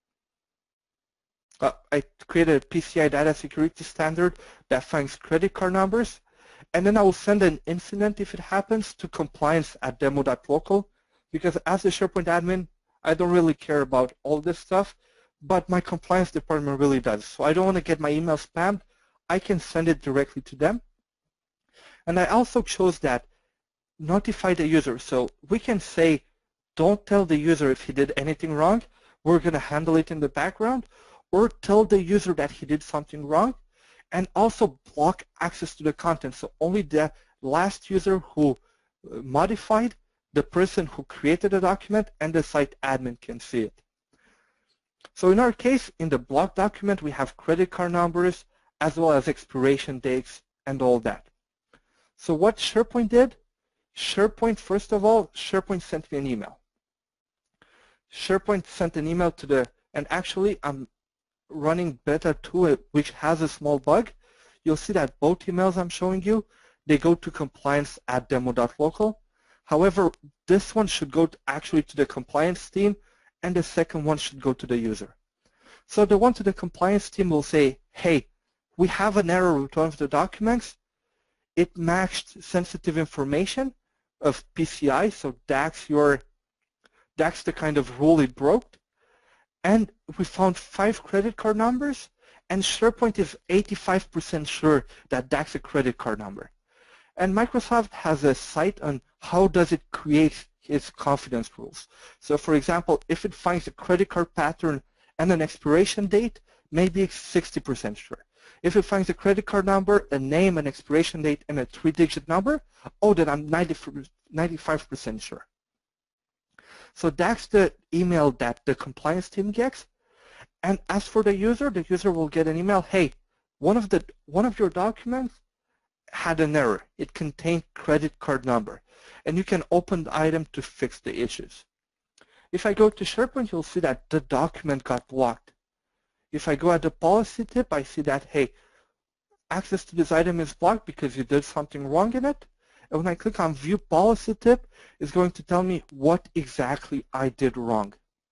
C: I created a PCI data security standard that finds credit card numbers, and then I will send an incident if it happens to compliance@demo.local, because as a SharePoint admin, I don't really care about all this stuff, but my compliance department really does. So I don't want to get my email spammed. I can send it directly to them. And I also chose that notify the user. So we can say, don't tell the user if he did anything wrong. We're going to handle it in the background. Or tell the user that he did something wrong, and also block access to the content. So only the last user who modified, the person who created the document, and the site admin can see it. So in our case, in the block document, we have credit card numbers as well as expiration dates and all that. So what SharePoint did? SharePoint, first of all, SharePoint sent me an email. SharePoint sent an email to the, and actually I'm running beta 2, which has a small bug. You'll see that both emails I'm showing you, they go to compliance@demo.local. However, this one should go actually to the compliance team, and the second one should go to the user. So the one to the compliance team will say, hey, we have an error with one of the documents. It matched sensitive information of PCI, so that's the kind of rule it broke. And we found 5 credit card numbers, and SharePoint is 85% sure that that's a credit card number. And Microsoft has a site on how does it create its confidence rules. So for example, if it finds a credit card pattern and an expiration date, maybe it's 60% sure. If it finds a credit card number, a name, an expiration date, and a 3-digit number, oh, then I'm 95% sure. So that's the email that the compliance team gets. And as for the user will get an email, hey, one of your documents had an error. It contained credit card number. And you can open the item to fix the issues. If I go to SharePoint, you'll see that the document got blocked. If I go at the policy tip, I see that, hey, access to this item is blocked because you did something wrong in it. And when I click on View Policy Tip, it's going to tell me what exactly I did wrong.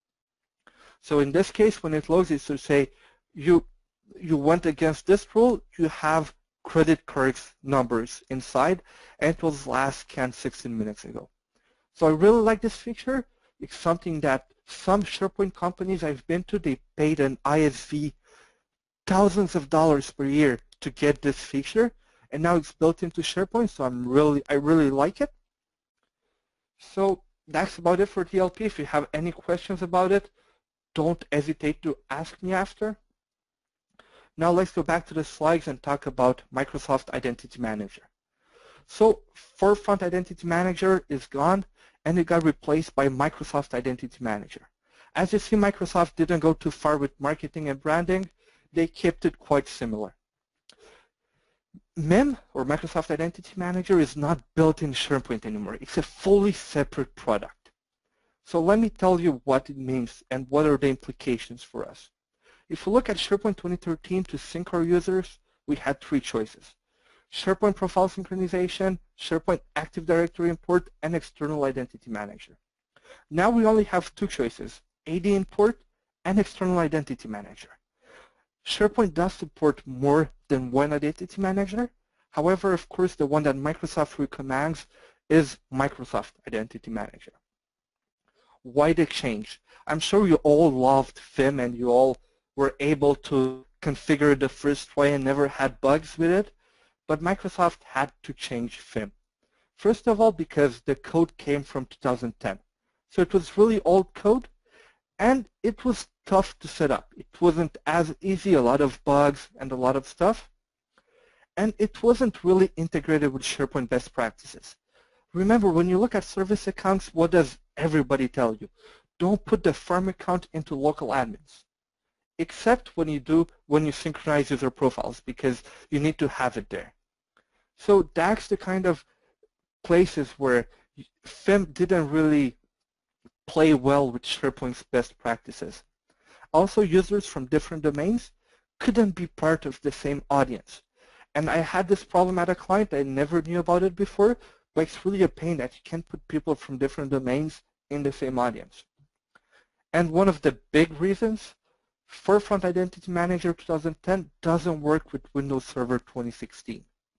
C: So in this case, when it loads, it will say, you went against this rule, you have credit card numbers inside, and it was last scanned 16 minutes ago. So I really like this feature. It's something that some SharePoint companies I've been to, they paid an ISV thousands of dollars per year to get this feature. And now it's built into SharePoint, so I really like it. So that's about it for DLP. If you have any questions about it, don't hesitate to ask me after. Now let's go back to the slides and talk about Microsoft Identity Manager. So Forefront Identity Manager is gone, and it got replaced by Microsoft Identity Manager. As you see, Microsoft didn't go too far with marketing and branding. They kept it quite similar. MIM, or Microsoft Identity Manager, is not built in SharePoint anymore. It's a fully separate product. So let me tell you what it means and what are the implications for us. If we look at SharePoint 2013 to sync our users, we had 3 choices: SharePoint Profile Synchronization, SharePoint Active Directory Import, and External Identity Manager. Now we only have 2 choices: AD Import and External Identity Manager. SharePoint does support more than one identity manager. However, of course, the one that Microsoft recommends is Microsoft Identity Manager. Why the change? I'm sure you all loved FIM and you all were able to configure it the first try and never had bugs with it, but Microsoft had to change FIM. First of all, because the code came from 2010. So it was really old code, and it was tough to set up. It wasn't as easy, a lot of bugs and a lot of stuff, and it wasn't really integrated with SharePoint best practices. Remember, when you look at service accounts, what does everybody tell you? Don't put the farm account into local admins, except when you synchronize user profiles, because you need to have it there. So that's the kind of places where FIM didn't really play well with SharePoint's best practices. Also, users from different domains couldn't be part of the same audience. And I had this problem at a client. I never knew about it before, but it's really a pain that you can't put people from different domains in the same audience. And one of the big reasons, Forefront Identity Manager 2010 doesn't work with Windows Server 2016.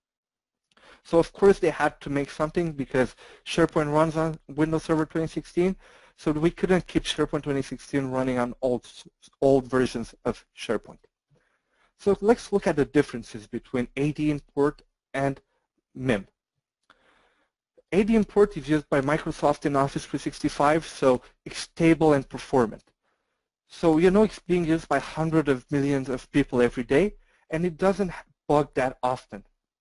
C: So of course they had to make something, because SharePoint runs on Windows Server 2016, so we couldn't keep SharePoint 2016 running on old versions of SharePoint. So let's look at the differences between AD Import and MIM. AD Import is used by Microsoft in Office 365, so it's stable and performant. So you know it's being used by hundreds of millions of people every day, and it doesn't bug that often.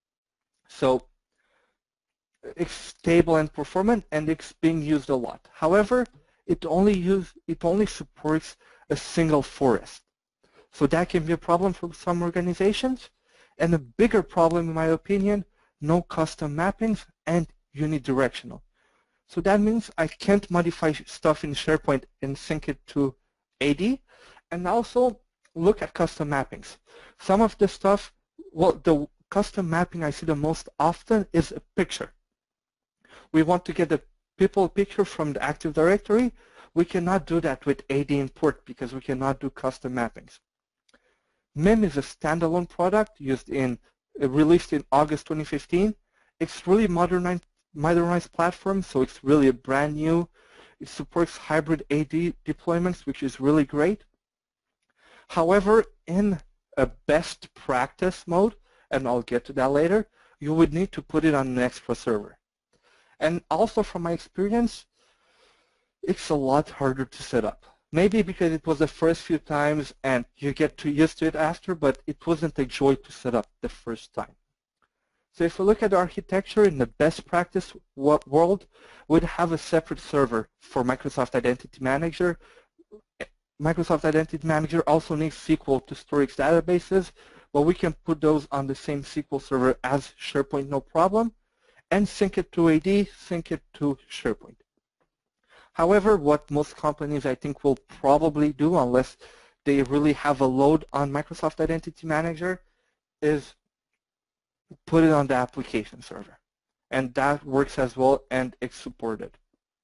C: So it's stable and performant, and it's being used a lot. However, it only supports a single forest. So that can be a problem for some organizations. And a bigger problem, in my opinion, no custom mappings and unidirectional. So that means I can't modify stuff in SharePoint and sync it to AD. And also look at custom mappings. Some of the stuff, well, the custom mapping I see the most often is a picture. We want to get the people picture from the Active Directory. We cannot do that with AD Import because we cannot do custom mappings. MIM is a standalone product released in August 2015. It's really modernized platform, so it's really a brand new. It supports hybrid AD deployments, which is really great. However, in a best practice mode, and I'll get to that later, you would need to put it on an extra server. And also from my experience, it's a lot harder to set up. Maybe because it was the first few times and you get too used to it after, but it wasn't a joy to set up the first time. So if we look at the architecture in the best practice world, we'd have a separate server for Microsoft Identity Manager. Microsoft Identity Manager also needs SQL to store its databases, but we can put those on the same SQL server as SharePoint, no problem, and sync it to AD, sync it to SharePoint. However, what most companies I think will probably do, unless they really have a load on Microsoft Identity Manager, is put it on the application server. And that works as well, and it's supported.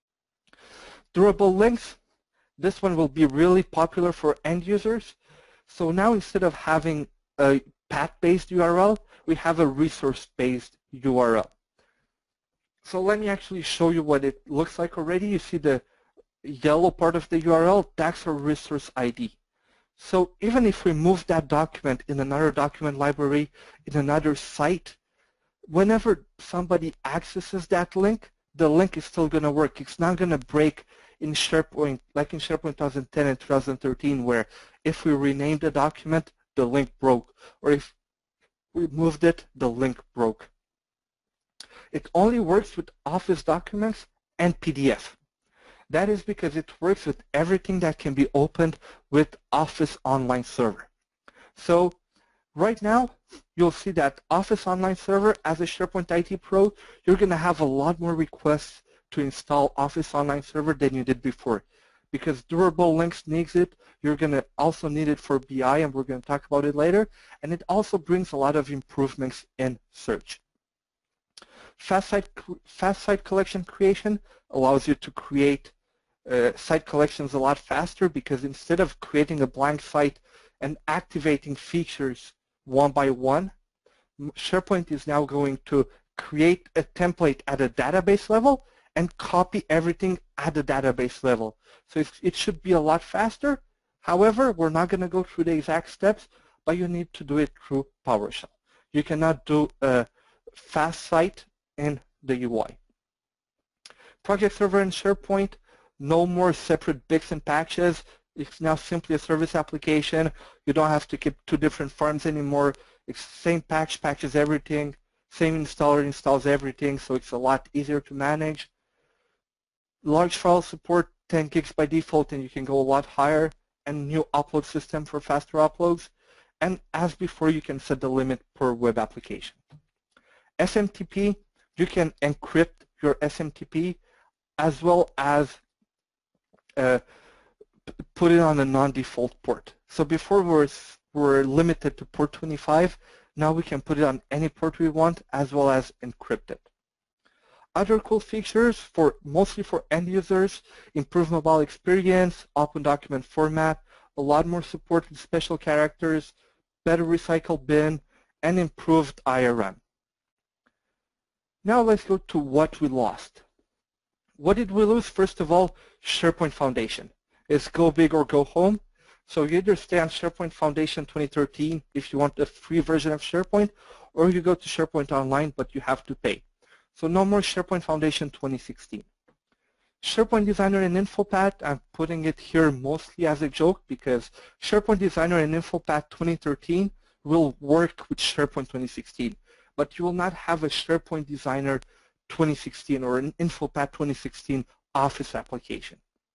C: Durable links, this one will be really popular for end users. So now instead of having a path-based URL, we have a resource-based URL. So let me actually show you what it looks like already. You see the yellow part of the URL, that's our resource ID. So even if we move that document in another document library, in another site, whenever somebody accesses that link, the link is still going to work. It's not going to break in SharePoint, like in SharePoint 2010 and 2013, where if we renamed the document, the link broke, or if we moved it, the link broke. It only works with Office documents and PDF. That is because it works with everything that can be opened with Office Online Server. So right now, you'll see that Office Online Server, as a SharePoint IT Pro, you're going to have a lot more requests to install Office Online Server than you did before, because durable links needs it. You're going to also need it for BI, and we're going to talk about it later. And it also brings a lot of improvements in search. Fast site collection creation allows you to create site collections a lot faster, because instead of creating a blank site and activating features one by one, SharePoint is now going to create a template at a database level and copy everything at the database level. So it should be a lot faster. However, we're not going to go through the exact steps, but you need to do it through PowerShell. You cannot do a fast site in the UI. Project Server in SharePoint, no more separate BICs and patches. It's now simply a service application. You don't have to keep two different farms anymore. It's same patch patches everything. Same installer installs everything, so it's a lot easier to manage. Large file support, 10 gigs by default, and you can go a lot higher. And new upload system for faster uploads. And as before, you can set the limit per web application. SMTP, you can encrypt your SMTP as well as put it on a non-default port. So before we're limited to port 25, now we can put it on any port we want as well as encrypt it. Other cool features mostly for end users: improved mobile experience, open document format, a lot more support with special characters, better recycle bin, and improved IRM. Now let's go to what we lost. What did we lose? First of all, SharePoint Foundation. It's go big or go home. So you either stay on SharePoint Foundation 2013 if you want a free version of SharePoint, or you go to SharePoint Online, but you have to pay. So no more SharePoint Foundation 2016. SharePoint Designer and InfoPath, I'm putting it here mostly as a joke, because SharePoint Designer and InfoPath 2013 will work with SharePoint 2016, but you will not have a SharePoint Designer 2016 or an InfoPath 2016 Office application.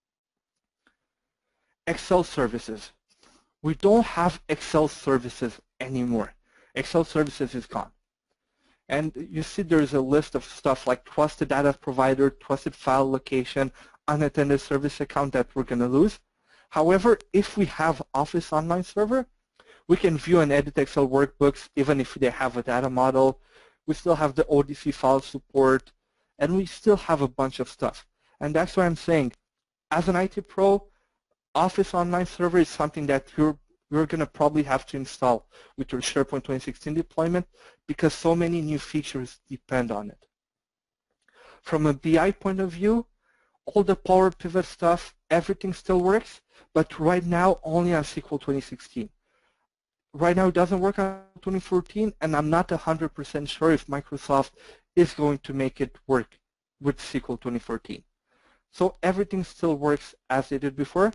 C: Excel services. We don't have Excel services anymore. Excel services is gone. And you see there's a list of stuff like trusted data provider, trusted file location, unattended service account that we're going to lose. However, if we have Office Online Server, we can view and edit Excel workbooks even if they have a data model. We still have the ODC file support, and we still have a bunch of stuff. And that's why I'm saying, as an IT pro, Office Online Server is something that you're going to probably have to install with your SharePoint 2016 deployment, because so many new features depend on it. From a BI point of view, all the Power Pivot stuff, everything still works, but right now only on SQL 2016. Right now it doesn't work on 2014, and I'm not 100% sure if Microsoft is going to make it work with SQL 2014. So everything still works as it did before.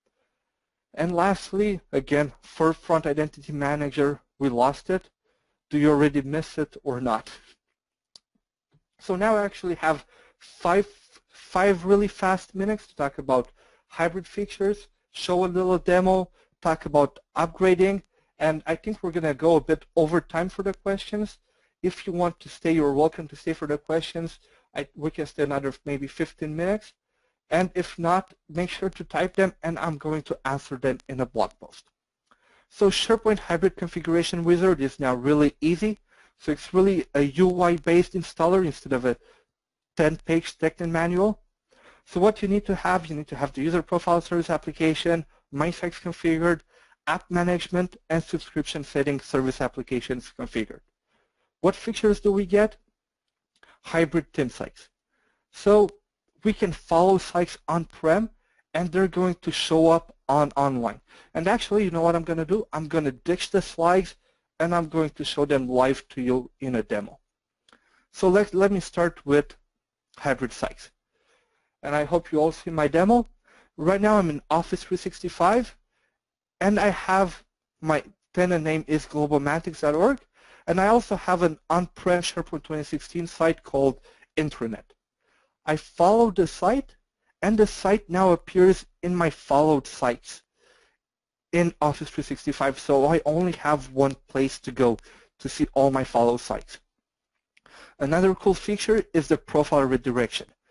C: And lastly, again, Forefront Identity Manager, we lost it. Do you already miss it or not? So now I actually have five really fast minutes to talk about hybrid features, show a little demo, talk about upgrading, and I think we're going to go a bit over time for the questions. If you want to stay, you're welcome to stay for the questions. We can stay another maybe 15 minutes. And if not, make sure to type them, and I'm going to answer them in a blog post. So SharePoint Hybrid Configuration Wizard is now really easy. So it's really a UI-based installer instead of a 10-page technical manual. So what you need to have the user profile service application, My Sites configured, app management, and subscription setting service applications configured. What features do we get? Hybrid theme sites. So we can follow sites on-prem, and they're going to show up on online. And actually, you know what I'm going to do? I'm going to ditch the slides, and I'm going to show them live to you in a demo. So let me start with hybrid sites. And I hope you all see my demo. Right now I'm in Office 365, and I have my tenant name is globalmatics.org, and I also have an on-prem SharePoint 2016 site called Intranet. I follow the site, and the site now appears in my followed sites in Office 365, so I only have one place to go to see all my followed sites. Another cool feature is the profile redirection.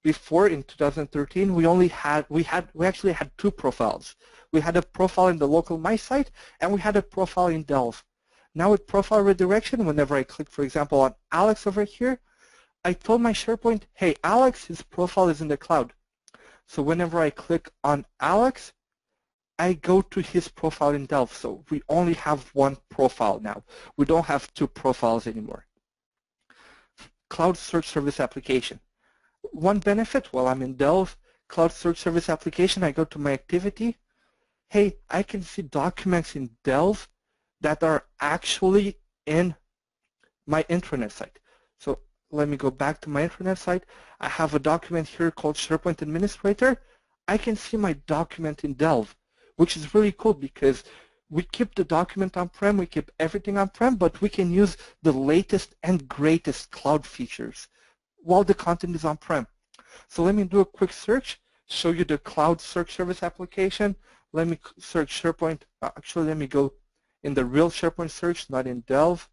C: before in 2013, we actually had two profiles. We had a profile in the local My site, and we had a profile in Delve. Now with profile redirection, whenever I click, for example, on Alex over here, I told my SharePoint, hey, Alex, his profile is in the cloud. So whenever I click on Alex, I go to his profile in Delve. So we only have one profile now. We don't have two profiles anymore. Cloud Search Service Application. One benefit, while I'm in Delve, Cloud Search Service Application, I go to my activity. Hey, I can see documents in Delve that are actually in my intranet site. So let me go back to my intranet site. I have a document here called SharePoint Administrator. I can see my document in Delve, which is really cool because we keep the document on-prem, we keep everything on-prem, but we can use the latest and greatest cloud features while the content is on-prem. So let me do a quick search, show you the Cloud Search Service Application. Let me search SharePoint. Actually, let me go in the real SharePoint search, not in Delve.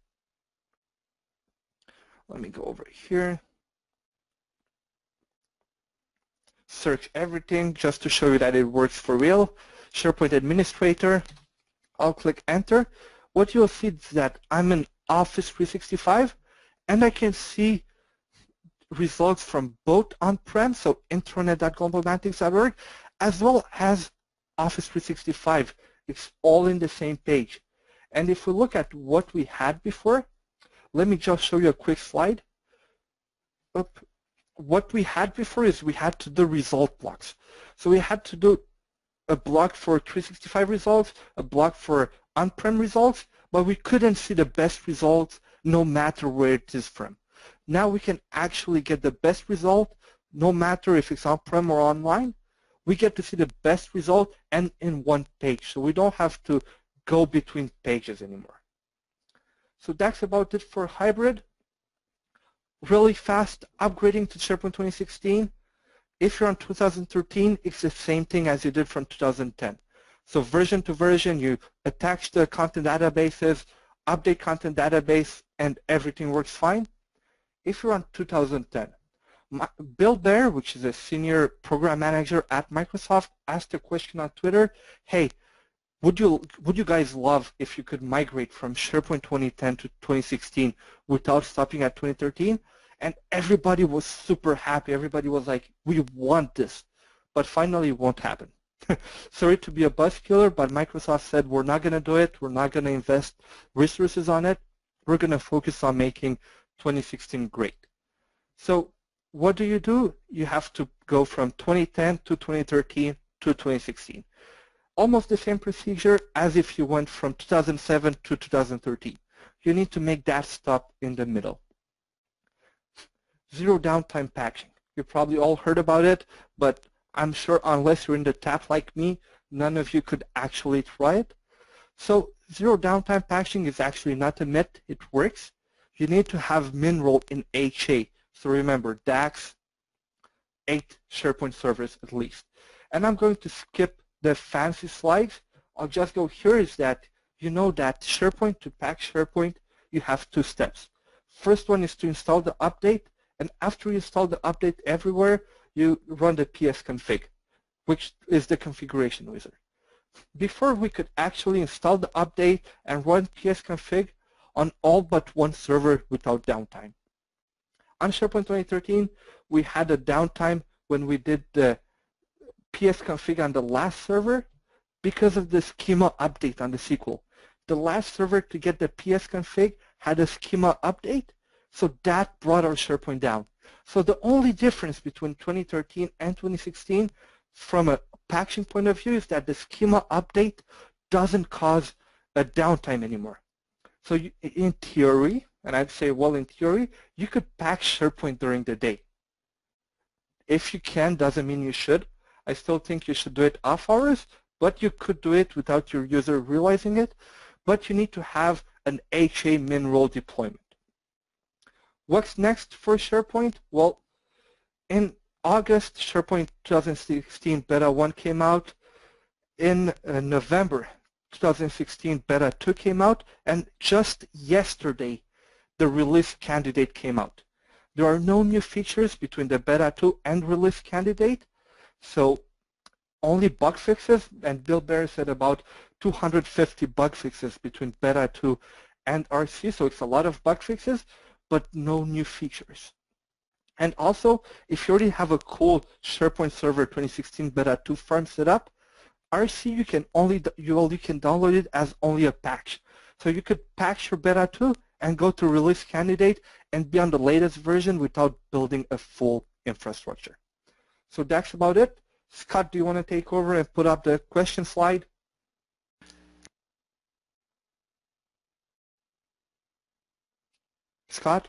C: Let me go over here. Search everything just to show you that it works for real. SharePoint Administrator. I'll click Enter. What you'll see is that I'm in Office 365, and I can see results from both on-prem, so intranet.globalnatics.org, as well as Office 365. It's all in the same page. And if we look at what we had before, let me just show you a quick slide. What we had before is we had to do result blocks. So we had to do a block for 365 results, a block for on-prem results, but we couldn't see the best results no matter where it is from. Now we can actually get the best result no matter if it's on-prem or online. We get to see the best result and in one page, so we don't have to go between pages anymore. So that's about it for hybrid. Really fast upgrading to SharePoint 2016. If you're on 2013, it's the same thing as you did from 2010. So version to version, you attach the content databases, update content database, and everything works fine. If you're on 2010, Bill Baer, which is a senior program manager at Microsoft, asked a question on Twitter, hey, would you guys love if you could migrate from SharePoint 2010 to 2016 without stopping at 2013? And everybody was super happy. Everybody was like, we want this. But finally, it won't happen. Sorry to be a buzzkiller, but Microsoft said, we're not going to do it. We're not going to invest resources on it. We're going to focus on making 2016 great. So what do? You have to go from 2010 to 2013 to 2016. Almost the same procedure as if you went from 2007 to 2013. You need to make that stop in the middle. Zero downtime patching. You probably all heard about it, but I'm sure unless you're in the tap like me, none of you could actually try it. So zero downtime patching is actually not a myth. It works. You need to have min-roll in HA. So remember, DAX, 8 SharePoint servers at least. And I'm going to skip the fancy slides. I'll just go here is that you know that SharePoint, to patch SharePoint, you have two steps. First one is to install the update. And after you install the update everywhere, you run the psconfig, which is the configuration wizard. Before we could actually install the update and run psconfig on all but one server without downtime. On SharePoint 2013, we had a downtime when we did the psconfig on the last server because of the schema update on the SQL. The last server to get the psconfig had a schema update, so that brought our SharePoint down. So the only difference between 2013 and 2016 from a patching point of view is that the schema update doesn't cause a downtime anymore. So you, in theory, and I'd say, well, in theory, you could patch SharePoint during the day. If you can, doesn't mean you should. I still think you should do it off hours, but you could do it without your user realizing it. But you need to have an HA min-roll deployment. What's next for SharePoint? Well, in August, SharePoint 2016 Beta 1 came out. In November 2016, Beta 2 came out. And just yesterday, the release candidate came out. There are no new features between the beta 2 and release candidate, so only bug fixes, and Bill Barry said about 250 bug fixes between beta 2 and RC, so it's a lot of bug fixes, but no new features. And also, if you already have a cool SharePoint Server 2016 beta 2 farm set up, RC you can download it as only a patch. So you could patch your beta 2 and go to release candidate and be on the latest version without building a full infrastructure. So that's about it. Scott, do you want to take over and put up the question slide? Scott?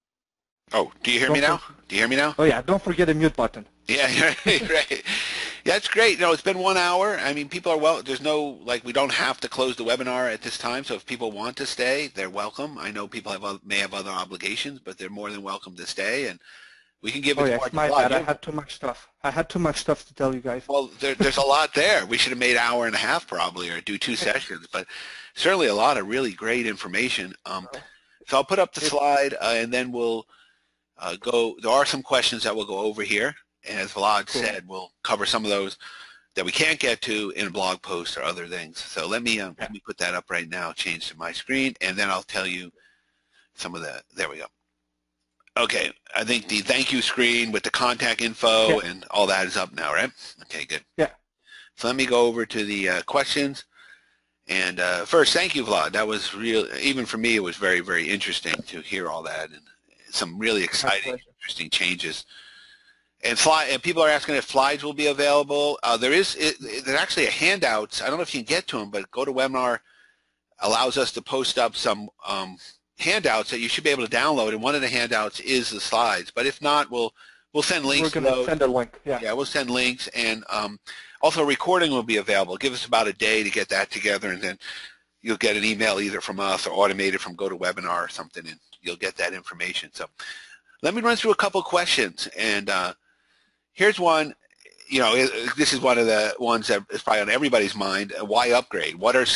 B: Oh, do you hear me now? Do you hear me now?
C: Oh yeah, don't forget the mute button.
B: Yeah, right. Yeah, that's great. No, it's been 1 hour. I mean, people are there's no, like, we don't have to close the webinar at this time, so if people want to stay, they're welcome. I know people may have other obligations, but they're more than welcome to stay, and we can give it
C: to
B: Mark.
C: My bad. I had too much stuff. I had too much stuff to tell you guys.
B: Well, there's a lot there. We should have made 1.5 hours probably, or do 2 sessions, but certainly a lot of really great information. So I'll put up the slide, and then we'll go. There are some questions that we'll go over here. And as Vlad said, we'll cover some of those that we can't get to in a blog post or other things. So let me put that up right now, change to my screen, and then I'll tell you some of the, there we go. Okay, I think the thank you screen with the contact info and all that is up now, right? Okay, good.
C: Yeah.
B: So let me go over to the questions. And first, thank you, Vlad. That was real, even for me, it was very, very interesting to hear all that and some really exciting, interesting changes. And people are asking if slides will be available. There's actually a handouts. I don't know if you can get to them, but GoToWebinar allows us to post up some handouts that you should be able to download. And one of the handouts is the slides. But if not, we'll send links.
C: We're going to send a link.
B: Yeah, we'll send links, and also a recording will be available. Give us about a day to get that together, and then you'll get an email either from us or automated from GoToWebinar or something, and you'll get that information. So let me run through a couple questions, and here's one. You know, this is one of the ones that is probably on everybody's mind. Why upgrade? What are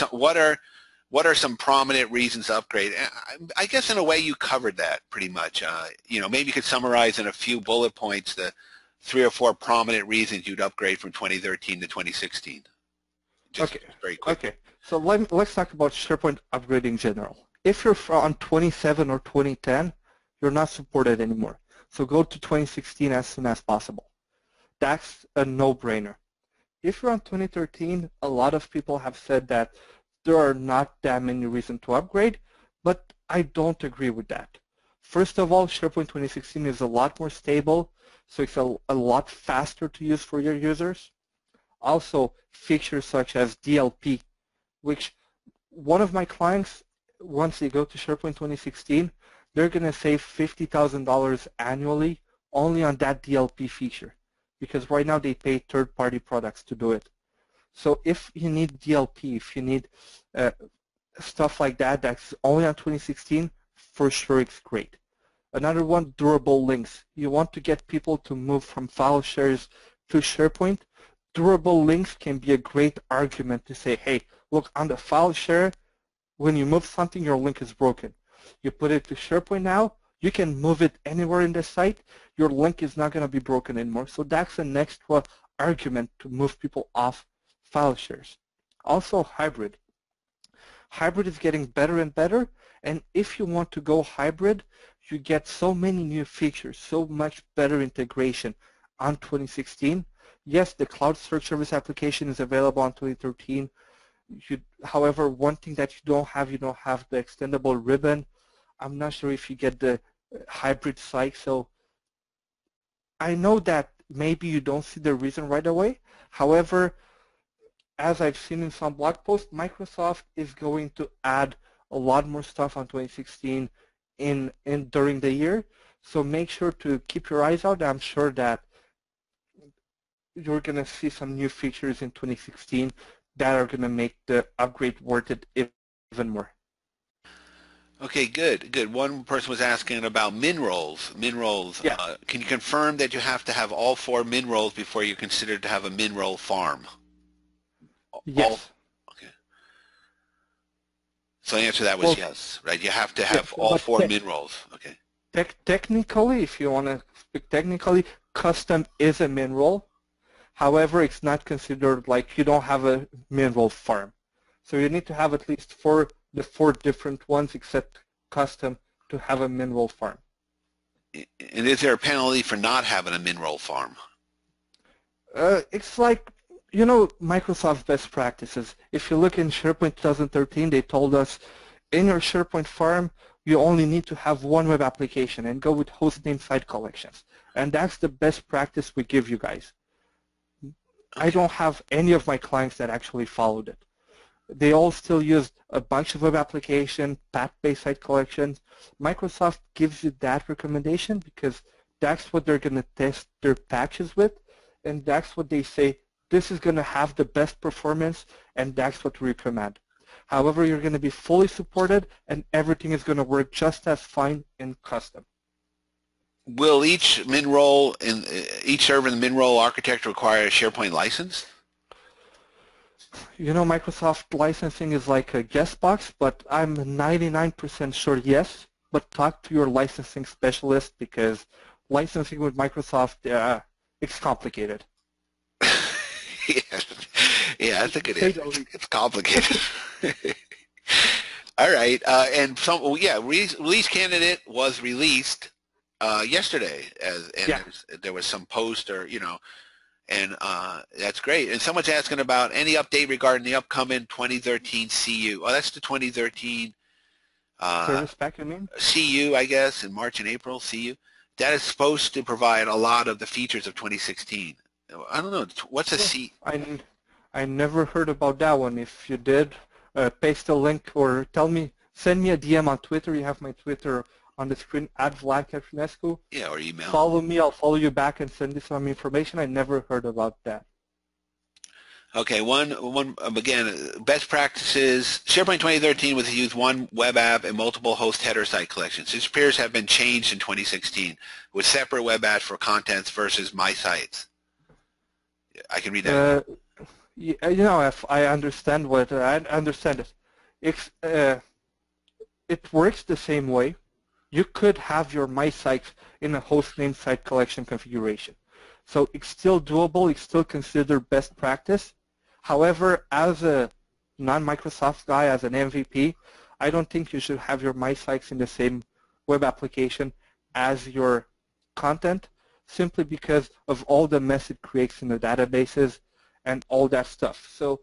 B: some prominent reasons to upgrade? I guess in a way you covered that pretty much. You know, maybe you could summarize in a few bullet points the 3 or 4 prominent reasons you'd upgrade from 2013 to 2016. Just very quick.
C: Okay. So let's talk about SharePoint upgrade in general. If you're on 27 or 2010, you're not supported anymore. So go to 2016 as soon as possible. That's a no-brainer. If you're on 2013, a lot of people have said that there are not that many reasons to upgrade, but I don't agree with that. First of all, SharePoint 2016 is a lot more stable, so it's a lot faster to use for your users. Also, features such as DLP, which one of my clients, once they go to SharePoint 2016, they're going to save $50,000 annually only on that DLP feature, because right now they pay third-party products to do it. So if you need DLP, if you need stuff like that that's only on 2016, for sure it's great. Another one, durable links. You want to get people to move from file shares to SharePoint. Durable links can be a great argument to say, hey, look, on the file share, when you move something, your link is broken. You put it to SharePoint now, you can move it anywhere in the site, your link is not going to be broken anymore. So that's an extra argument to move people off file shares. Also, hybrid. Hybrid is getting better and better, and if you want to go hybrid, you get so many new features, so much better integration on 2016. Yes, the Cloud Search Service application is available on 2013. However, one thing that you don't have the extendable ribbon. I'm not sure if you get the hybrid site. So I know that maybe you don't see the reason right away. However, as I've seen in some blog posts, Microsoft is going to add a lot more stuff on 2016 during the year. So make sure to keep your eyes out. I'm sure that you're going to see some new features in 2016 that are going to make the upgrade worth it even more.
B: Okay, good. One person was asking about min roles.
C: Yeah.
B: Can you confirm that you have to have all 4 min roles before you're considered to have a min role farm?
C: Yes.
B: Okay. So the answer to that was yes, right? You have to have all 4 min roles. Okay.
C: Technically, if you want to speak technically, custom is a min role. However, it's not considered like you don't have a min role farm. So you need to have at least the four different ones except custom to have a min role farm.
A: And is there a penalty for not having a min role farm?
C: It's like, you know, Microsoft's best practices. If you look in SharePoint 2013, they told us in your SharePoint farm, you only need to have one web application and go with hostname site collections. And that's the best practice we give you guys. Okay. I don't have any of my clients that actually followed it. They all still use a bunch of web application, path-based site collections. Microsoft gives you that recommendation because that's what they're going to test their patches with, and that's what they say, this is going to have the best performance, and that's what we recommend. However, you're going to be fully supported, and everything is going to work just as fine in custom.
A: Will each min role in each server in the min role architecture require a SharePoint license?
C: You know, Microsoft licensing is like a guess box, but I'm 99% sure yes. But talk to your licensing specialist because licensing with Microsoft, it's complicated.
A: Yeah, I think it is. It's complicated. All right, and release candidate was released yesterday, there was some post or and that's great. And someone's asking about any update regarding the upcoming 2013 CU. Oh, that's the 2013
C: Service Pack, you mean?
A: CU, I guess, in March and April. CU. That is supposed to provide a lot of the features of 2016. I don't know. What's a C?
C: I never heard about that one. If you did, paste a link or send me a DM on Twitter. You have my Twitter on the screen, @VladKatrinescu.
A: Yeah, or email.
C: Follow me. I'll follow you back and send you some information. I never heard about that.
A: Okay, again, best practices. SharePoint 2013 was to use one web app and multiple host header site collections. These appears have been changed in 2016 with separate web apps for contents versus my sites. I can read that.
C: You know, if I understand I understand it. It works the same way. You could have your My Sites in a hostname site collection configuration. So it's still doable. It's still considered best practice. However, as a non-Microsoft guy, as an MVP, I don't think you should have your My Sites in the same web application as your content, simply because of all the mess it creates in the databases and all that stuff. So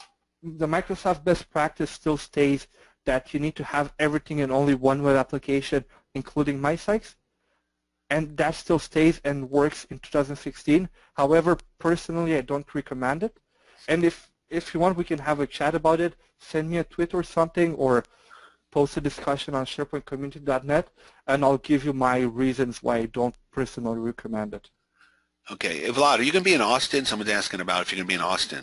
C: the Microsoft best practice still stays that you need to have everything in only one web application, including My Sites, and that still stays and works in 2016. However, personally, I don't recommend it. And if you want, we can have a chat about it. Send me a tweet or something, or post a discussion on SharePointCommunity.net, and I'll give you my reasons why I don't personally recommend it.
A: Okay, Vlad, are you going to be in Austin? Someone's asking about if you're going to be in Austin.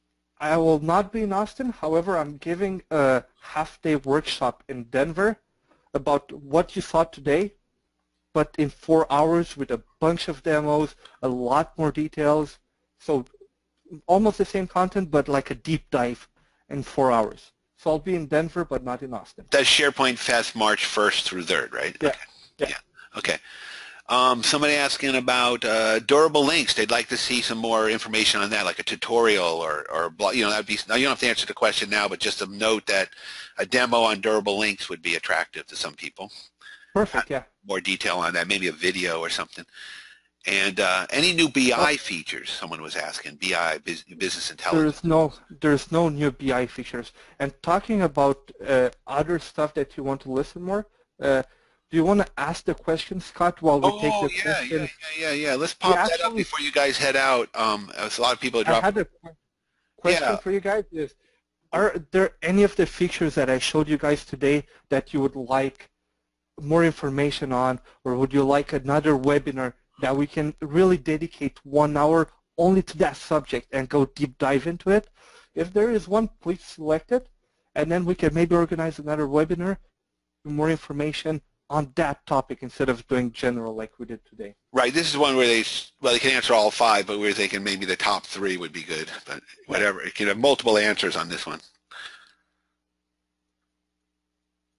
C: I will not be in Austin. However, I'm giving a half-day workshop in Denver about what you saw today, but in 4 hours with a bunch of demos, a lot more details. So almost the same content, but like a deep dive in 4 hours. So I'll be in Denver, but not in Austin.
A: That's SharePoint Fest March 1st through 3rd, right?
C: Yeah.
A: Okay. Yeah. Okay. Somebody asking about durable links. They'd like to see some more information on that, like a tutorial or that'd be. Now you don't have to answer the question now, but just a note that a demo on durable links would be attractive to some people.
C: Perfect. Yeah.
A: More detail on that, maybe a video or something. And any new BI features? Someone was asking. BI, business intelligence.
C: There's no new BI features. And talking about other stuff that you want to listen more. Do you want to ask the question, Scott, while we take the questions?
A: Yeah. Let's pop that up before you guys head out. A lot of people are dropping.
C: I had a question for you guys. Are there any of the features that I showed you guys today that you would like more information on, or would you like another webinar that we can really dedicate 1 hour only to that subject and go deep dive into it? If there is one, please select it, and then we can maybe organize another webinar with more information on that topic instead of doing general like we did today.
A: Right. This is one where they can answer all 5, but we're thinking maybe the top 3 would be good. But whatever, you can have multiple answers on this one.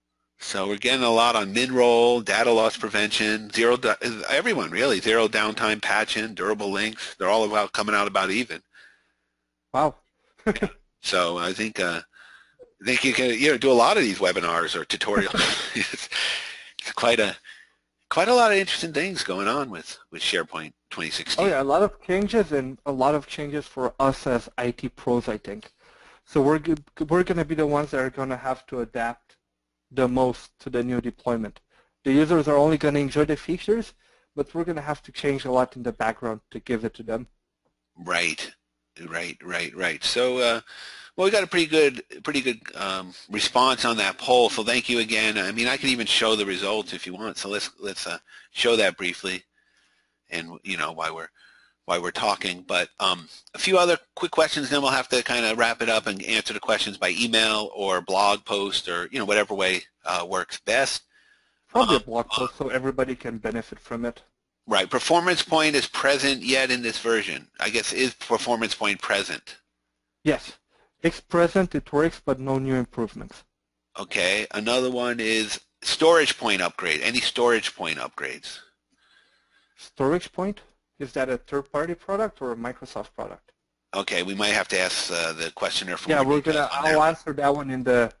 A: So we're getting a lot on mid-roll, data loss prevention, everyone really, zero downtime patching, durable links. They're all about coming out about even.
C: Wow.
A: So I think you can do a lot of these webinars or tutorials. It's quite a lot of interesting things going on with SharePoint 2016.
C: Oh yeah, a lot of changes and a lot of changes for us as IT pros, I think. So we're going to be the ones that are going to have to adapt the most to the new deployment. The users are only going to enjoy the features, but we're going to have to change a lot in the background to give it to them.
A: Right. So, well, we got a pretty good response on that poll. So thank you again. I mean, I can even show the results if you want. So let's show that briefly, and while we're talking. But a few other quick questions, then we'll have to kind of wrap it up and answer the questions by email or blog post or whatever way works best.
C: Probably a blog post so everybody can benefit from it.
A: Right. Performance Point is present yet in this version. I guess is Performance Point present?
C: Yes. It's present, it works, but no new improvements.
A: Okay. Another one is Storage Point upgrade. Any Storage Point upgrades?
C: Storage Point? Is that a third-party product or a Microsoft product?
A: Okay, we might have to ask the questioner for
C: more
A: more
C: details. I'll answer that one in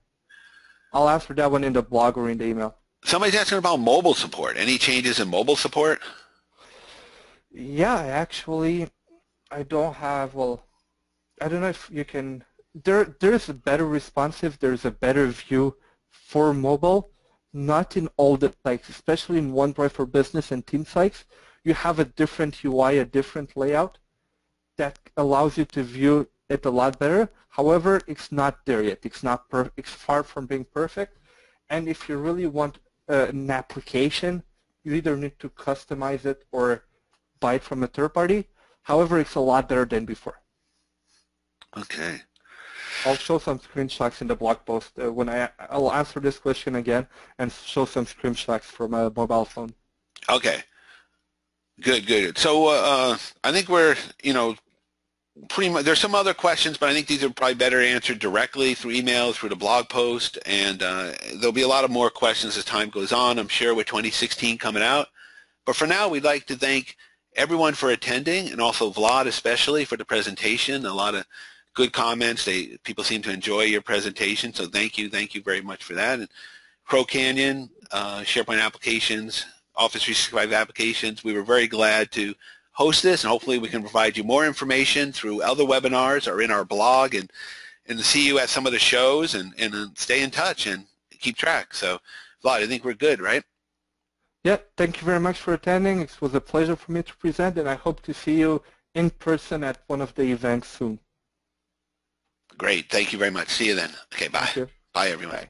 C: the blog or in the email.
A: Somebody's asking about mobile support. Any changes in mobile support?
C: Yeah, actually, I don't have. Well, I don't know if you can. There's a better responsive. There's a better view for mobile. Not in all the sites, especially in OneDrive for Business and Team sites. You have a different UI, a different layout that allows you to view it a lot better. However, it's not there yet. It's not it's far from being perfect. And if you really want an application, you either need to customize it or buy it from a third party. However, it's a lot better than before.
A: Okay.
C: I'll show some screenshots in the blog post when I'll answer this question again and show some screenshots from a mobile phone.
A: Okay. Good. So I think we're, pretty much, there's some other questions, but I think these are probably better answered directly through email, through the blog post, and there'll be a lot of more questions as time goes on, I'm sure, with 2016 coming out. But for now, we'd like to thank everyone for attending, and also Vlad especially for the presentation. A lot of good comments. People seem to enjoy your presentation, so thank you very much for that. And Crow Canyon, SharePoint applications, Office 365 applications, we were very glad to host this, and hopefully we can provide you more information through other webinars or in our blog, and to see you at some of the shows, and stay in touch and keep track. So, Vlad, I think we're good, right?
C: Yeah, thank you very much for attending. It was a pleasure for me to present, and I hope to see you in person at one of the events soon.
A: Great. Thank you very much. See you then. Okay, bye. Bye, everyone.
C: Bye.